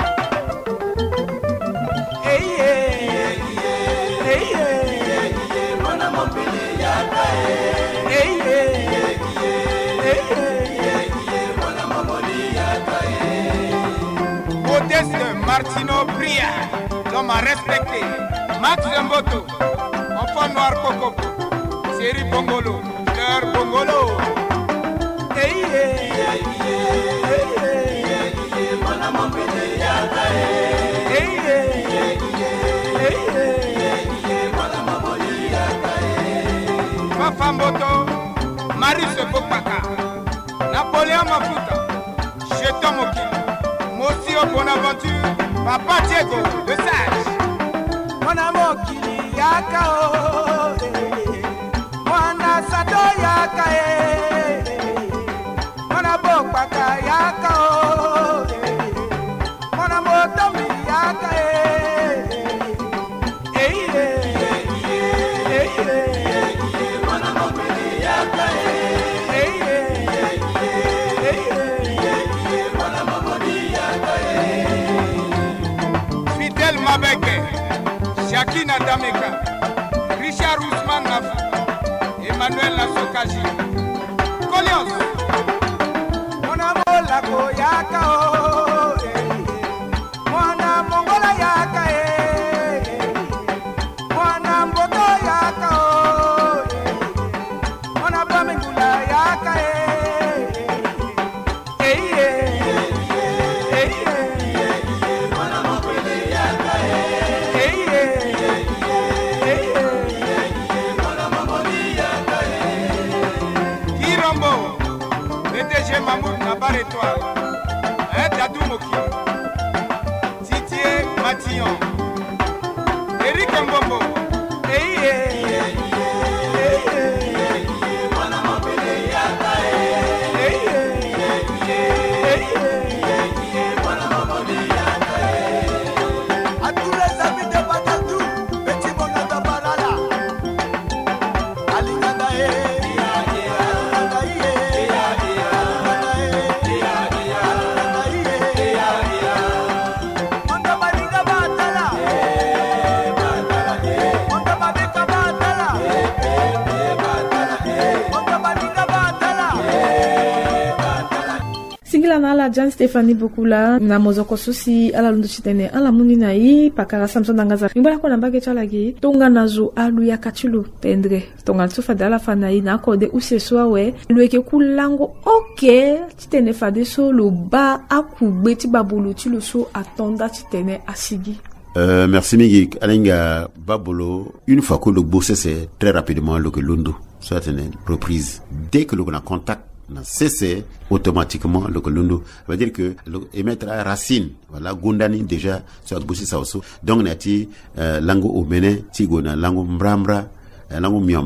Hey, hey, hey, hey, mon amour, hey, hey, hey, mon amour, Modeste Martino Bria. L'homme à respecter, Max Mboto, enfant noir Coco, Série Bongolo, Fleur Bongolo. Hey, hey, hey, hey, hey, mon amour, hey, hey, hey, hey, mon amour, Papa Mboto, Marie Bokaka, Napoléon Mafuta, Cheton Moki, Mossio Bonaventure. Papa Diego, le sage. Mon amour qui yaka o, mwana sato yaka e, mon amour paka yaka o, mon amour tomi yaka e, eh eh eh eh, mon amour yaka e, eh eh eh eh, mon amour yaka e. Fidel Mabeke, Jacquina Dameka, Richard Ousmane Nafou, Emmanuel Nasokaji, Colios, mon amour la koyaka o, mon amour la yaka e, mon amour yaka o, mon amour mengula yaka e, eh eh eh eh, mon amour Mamoud Nabar Étoile, Dadou Moki, Titier Matillon, Eric Mbombo, à tous les amis de Badadou, petit bonheur Barala, Alingadae. na la Jan Stephanie Bokula na mozoko susi ala lundu chitene ala mundi na i pakara Samson dangaza ngibala ko nambage chalagi tonga nazo alu ya kachulu tendre tonga tsofa dala fana ina kode useswa we lueke kulango oke chitene fade so lo ba akugbe ti babulu ti lo so atonda chitene asigi. Euh, merci Migi. Alinga Babolo, une fois que le bossé c'est très rapidement le que l'undo soit une reprise. Dès que l'on a contact, on a cessé automatiquement le que l'undo. Ça veut dire que émettre la racine, voilà, Gundani déjà soit bossé ça aussi. Donc on a dit lango omene, tigona, lango mbrambra, lango miambe,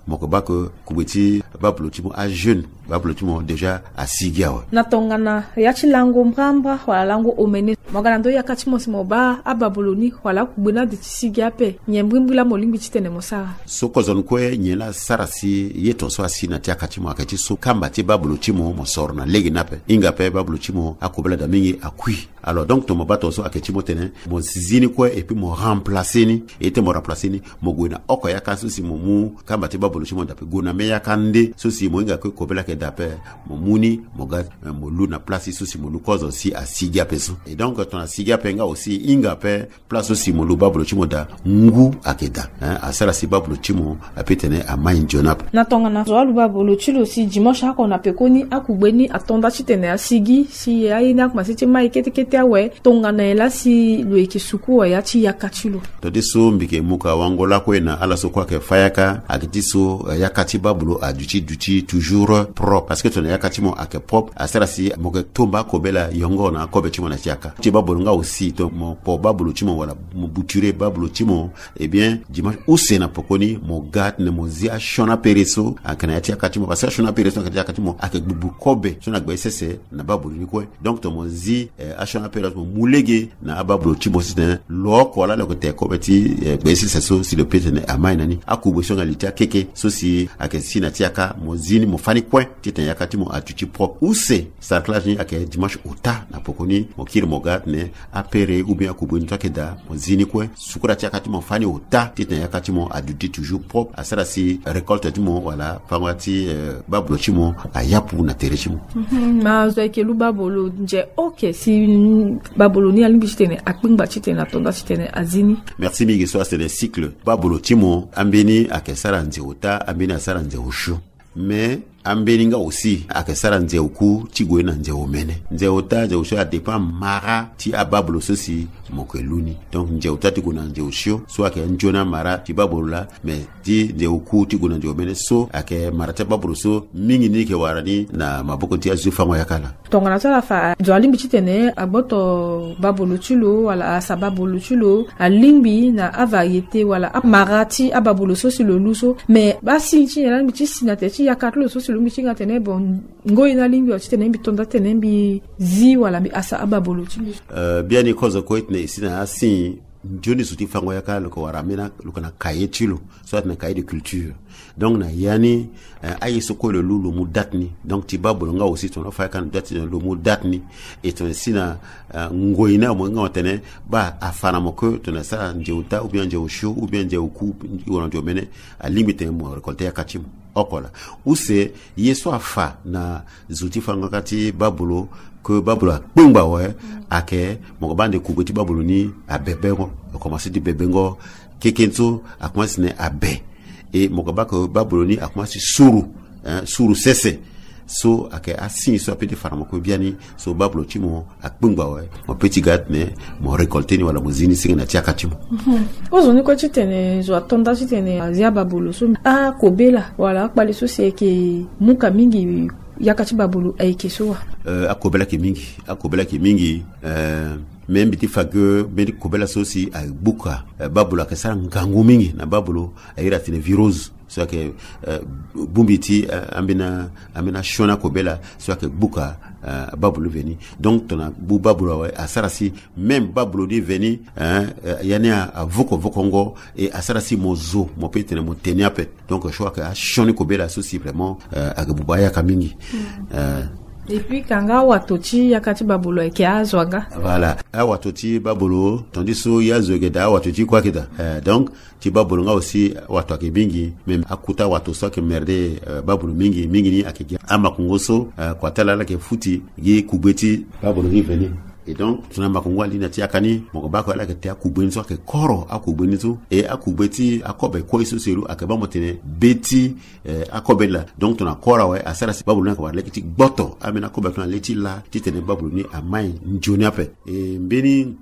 moko ba ko kubeti bablo timo a jeune bablo timo déjà a sigiawa na tongana ya chilango mramba wala lango omene magana ndo ya kachimo simoba ababoloni wala kubena de sigia pe nyembwimbula molimbi chitene mosara soko zon kwe nyela sarasi yeto so asina tia kachimo akati so kamba ti bablo timo mo sorna legi nape inga pe bablo timo akobela da mingi akui alors donc to mo bato so akati mo tene mo zini kwe et puis mo remplacer ni et mo remplacer ni mo gwena oko ya kasu si mo mu kamba ti bablo timo dape gona me ya kande so si mo inga ko kobela ke dape mo muni mo ga mo luna place so si mo lukozo si asigia peso et donc ton asigia penga aussi inga pe place aussi mo lu bablo timo da ngu akeda hein asala si bablo timo apetene a main jonap na tonga na zo lu bablo tilo si dimanche ako na pekoni akubeni atonda chitene asigi si aina kuma si mai kete kete awe tonga na ela si lu ekisuku ya chi yakachilo to diso mbike muka wangola kwena ala so kwa ke fayaka akitiso yakati bablo aduchi duchi toujours propre parce que ton yakati mo ake propre asala si mo ke tomba kobela yongo na kobe timo na chiaka ti bablo nga aussi to mo po bablo timo wala mo bouture bablo timo eh bien dimanche ose na pokoni mo gat ne mo zia shona pereso akana yati yakati mo parce que shona pereso akati yakati mo ake bubu kobe shona gbe sese na bablo ni ko donc to mo zi eh, a shona pereso mo mulege na bablo timo site lo ko la le ko te kobe ti gbe sese so si le petene amaina ni akubo shona litia keke so si ake sina tiaka mo zini mo fani point ti te yakati mo atuchi propre ose sa classe ni ake dimanche ota na pokoni mo kiri mo gat ne apere ou bien akubo ni takeda mo zini ko sukura ti yakati mo fani ota ti te yakati mo aduti toujours propre asara si récolte ti mo wala pangati euh, bablo chimo ayapu na tere chimo mhm ma zo ke lu babolo nje okay si babolo ni alimbi chitene akpingba chitene na tonda chitene azini merci migi so c'est le cycle babolo chimo ambeni akesara nze ota ambeni asara nze ushu mais ambeninga aussi akesara nze uku tigwe na nze omene nze ota nze ushu a dépend mara ti abablo sosi mokeluni donc nze ota tiguna nze ushu so ake njona mara ti bablo la mais ti nze uku tiguna nze omene so ake mara ti bablo so mingi ni ke warani na maboko ti azu fango yakala tongana sala fa joalimbi chitene aboto babolo chulo wala asababolo chulo alimbi na avariété wala marati ababolo sosi lo luso mais basi chi na mbi chi sinate chi yakatlo sosi lumbi chinga tene bon ngoi na limbi ochitene mbi tonda tene mbi zi wala mbi asa ababolo chulo euh bien ni cause ko itne isina asi joni suti fango yaka loko waramena loko na kaye chilo soit na kaye de culture donc na yani uh, ayi soko le lulu mu datni donc ti babolo nga aussi ton fa kan datni le mu datni et ton sina uh, ngoina mo nga tene ba afana mo ko ton sa njeuta ou bien njeushu ou bien njeuku wona jomene a limite mo récolter yakachim okola ou c'est yeso afa na zuti fango kati babolo que babula bumba ouais ake mo bande kubeti babulu ni abebengo commencer di bebengo kekenzo akomasi ne abe et mo ba ko babulu ni akomasi suru hein suru sese so ake asin so petit farmako biani so babulu timo akbumba ouais mo petit gat ne mo récolter ni wala muzini singa na tiaka timo ozo ni ko chitene zo atonda chitene azia babulu so a kobela wala akbali so se ke muka mingi yakati babulu aikesoa euh akobela ki mingi akobela ki mingi euh même biti fage bedi kobela sosi ay buka uh, babulu akasara ngangu mingi na babulu ayira tine virus so que uh, bumbiti uh, ambina ambina shona kobela so que buka uh, babulu veni donc tona bu babulu wa asarasi même babulu di veni hein uh, yani a voko vokongo et asarasi mozo mo petene mo tenia pet donc je crois que shoni kobela sosi vraiment uh, agabubaya kamingi mm. uh, et puis kanga watochi yakati babolo ke azwaga voilà a watoti babolo tandis so yazwege da watoti kwa kida euh, donc ti babolo nga aussi watu akibingi même akuta watu so ke merde uh, babolo mingi mingi ni akija ama kungoso uh, kwa talala ke futi ye kubeti babolo ni veni et donc tuna makungwa lina ti akani moko bako ala ke ti akubeni so ke koro akubeni so et akubeti akobe ko iso seru akaba motene beti eh, akobela donc tuna kora wa asara si babulu na ko wala ti gboto amena akobe tuna leti la ti tene babulu ni amai njoni ape et mbeni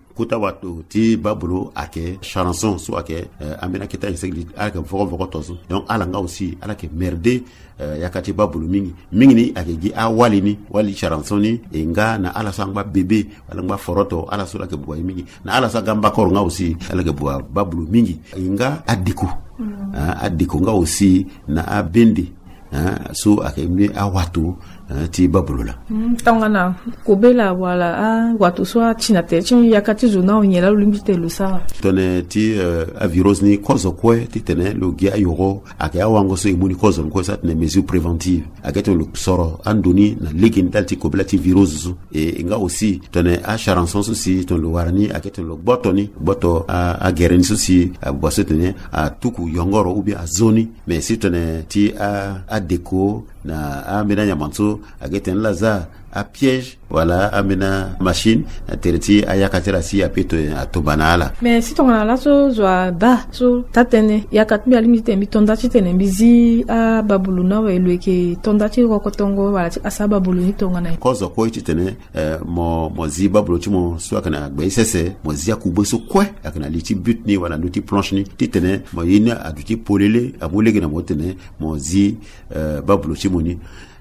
kuta watu ti babulu ake chanson so ake uh, amena kita insegli ake voko voko tosu donc ala nga aussi ala ke merde uh, yakati babulu mingi mingi ni ake gi a wali ni wali chanson ni e nga na ala sangba bebe ala ngba foroto ala so la ke bwa mingi na ala sa gamba kor nga aussi ala ke bwa babulu mingi e nga adiku mm. uh, adiku nga aussi na a bendi uh, so ake mi a watu uh, ti babulu la mm, tangana kobela wala a watu so china te chin yakati zuna onyela lumbite lusa tone ti uh, a virus ni kozo kwe ti tene lo gia yoro ake awango so imuni kozo ko sa tene mesure préventive ake to lo soro andoni na legin dalti kobela ti virus zo e nga aussi tone a charanson so si ton lo warani ake to lo botoni boto a, a gereni so si a boso tene a tuku yongoro ubi a zoni mais si tone ti a a deco na amena nyamanso ageten laza a piège voilà amena machine tereti ayakatira si apeto atobanala mais si tongana la so zwa ba so tatene yakatmi alimite mi tonda chitene bizi a babuluna wa elweke tonda chi kokotongo wala chi asa babulu ni tongana kozo ko chitene eh, mo mo zi babulu chi mo so akana gbe sese mo zi akubo so kwe akana liti but ni wala nuti planche ni titene mo yina aduti polele abulege na mo tene mo zi eh, babulu chi moni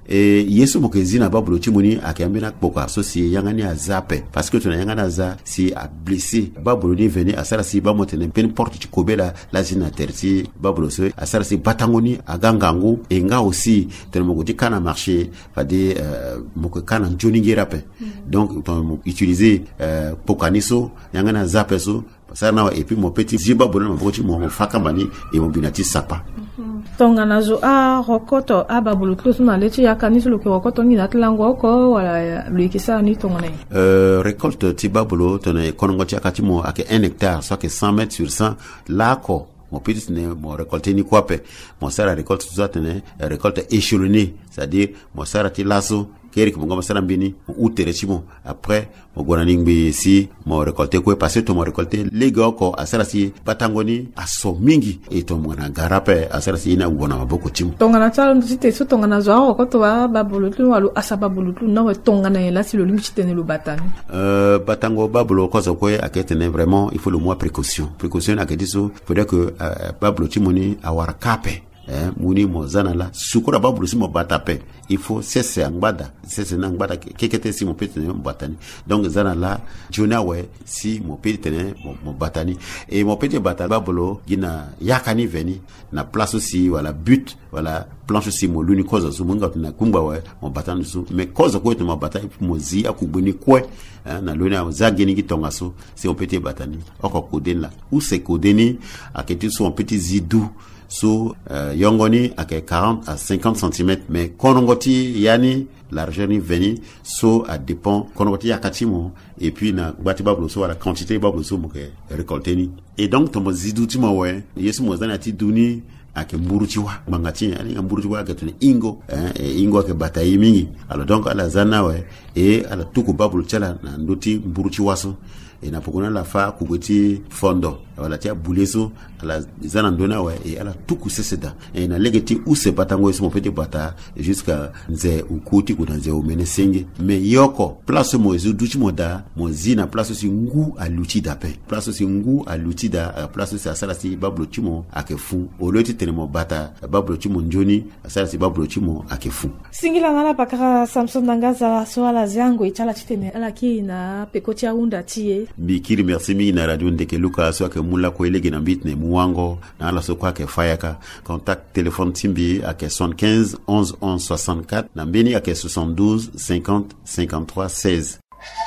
e yesu mokezi na babulu chimuni akiambina kpoka so si yangani azape parce que tuna yangana za si a blessé babulu ni veni asara si ba motene pen porte chikobela la zina terti babulu so asara si batangoni agangangu e nga aussi tena mokoti kana marché fa de euh, moko kana njoni ngirape mm. donc on utiliser euh, pokaniso yangana zape so ça na et puis mon petit ziba bonne mokoti mo fakambani e mo binati sapa tongana zo a rokoto a babulu plus na lechi yakani so ke rokoto ni natlango ko wala luikisa ni tongana euh récolte ti babulu tone konongo ti akati mo ake un hectare soit que cent mètres sur cent là ko mon petit ne mo récolter ni quoi pe mon sara récolte tout ça tene récolte échelonnée c'est-à-dire mon sara ti lasso keri ko ngoma sara mbini ou terechimo après mo gona ningbi si mo récolter ko passer to mo récolter lego ko asara si batangoni aso mingi e to mo na garape asara si ina wona maboko timo tongana tsalo ndite so tongana zo ko to ba babulu tu walu asababulu tu no tongana ela si lo limchitene lo batani euh batango babulu ko zo ko aketene vraiment il faut le moins précaution précaution akediso faudrait que uh, babulu timoni awara kape eh muni mozana la sukura babulu simo batape il faut cesser angbada cesser nangbada kekete si mo petene batani donc zana la jona we si mo petene mo batani et mo petene batani babulu gina yakani veni na place aussi wala but wala planche si mo luni cause so munga na kumba we mo batani so mais cause ko to mo batani mo zi akubuni kwe na luni za geni gitonga so si mo petene batani oko kodela ou se kodeni aketi so on petit zidou so uh, yongoni ake quarante à cinquante centimètres mais konongoti yani largeur ni veni so a dépend konongoti yakatimo et puis na bati bablo so la quantité bablo so mo ke récolter ni et donc to mo ziduti mo we yesu mo zana ti duni ake mburuchiwa mangati yani mburuchiwa ake tuni ingo eh, e ingo ake batayi mingi alors donc ala zana we et ala tuku bablo chala na ndoti mburuchiwa so et na pokona la fa kubeti fondo wala tia buleso ala zana ndona we et ala tuku seseda et na legeti use batango so pete bata jusqu'à nze ukuti kuna nze umene senge mais yoko place mo ezu duchi moda mo zina place si ngu aluti da pe place si ngu aluti da place si asala si bablo chimo akefu oloti tenemo bata bablo chimo njoni asala si bablo chimo akefu singila ngala pakara Samson Nangaza so ala zango itala chitene ala ki na pekoti aunda tie bikiri merci mi na radio ndeke luka so ke mula ko elege na bitne muwango na ala so kwa ke fayaka contact téléphone timbi à soixante-quinze onze onze soixante-quatre na mbeni à soixante-douze cinquante cinquante-trois seize.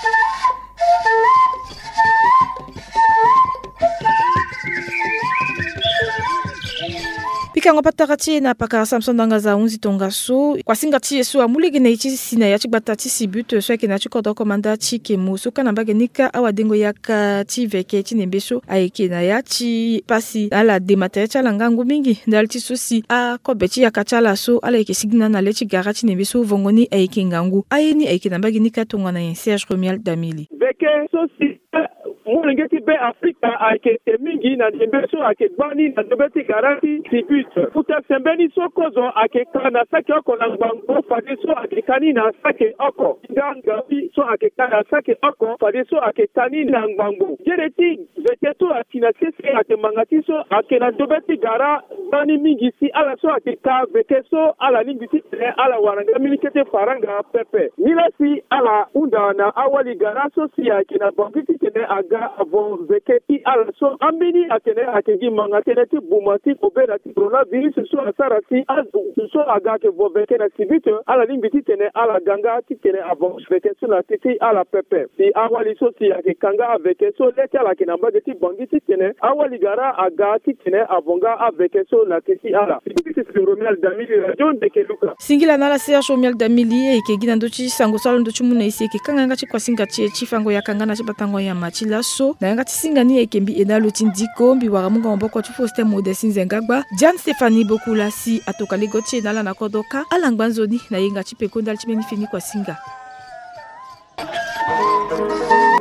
Pikango patakati na paka Samson Nangaza unzi tongaso kwa singati yesu amulege na ichi sina ya chibata sibut so ke na chikodo komanda chike musu kana bagenika awadengo yaka tiveke chinembeso aike na ya chi pasi ala demate chala ngangu mingi dalti sosi a kobechi yakachala so ala ike signa na lechi gara chinembeso vongoni aike ngangu ayeni aike na bagenika tongana ya Serge Romial Damili beke sosi mulingeti be Afrika ake mingi na nembeso ake bani na dobeti garanti sibut Uta sembeni soko zo akeka na sake oko na ngbango fade so akekani na sake oko. Nganga so akeka na sake oko fade so akekani na ngbango. Jereti veteto atina sese ate mangati so akena dobeti gara bani mingi si ala so akeka vekeso ala lingisi ala waranga milikete faranga pepe. Nila si ala unda na awali gara so si akena bangiti tene aga avon veketi ala so ambini akene akegi mangatene ti bumati obera ti coronavirus so asara si azu so aga ke vo veke na sibite ala lingiti tene ala ganga ti tene avon vekeso na titi ala pepe. Si awali so si ake kanga vekeso lete ala kena bageti bangiti tene awali gara aga ti tene avonga avekeso na titi ala. Romial Damili radio de Keluka. Singila na la C H Romial Damili e ke gina ndochi sango salo ndochi muna isi ke kanga ngati kwa singa chi chifango ya kanga na chibatango ya machila so na ngati singa ni e kembi eda lotindiko mbi waramunga mboko tu foste modesi nzengagba Jan Stephanie Bokula si atoka legochi na la nakodoka alangbanzoni na yenga chipeko ndal chimeni fini kwa singa.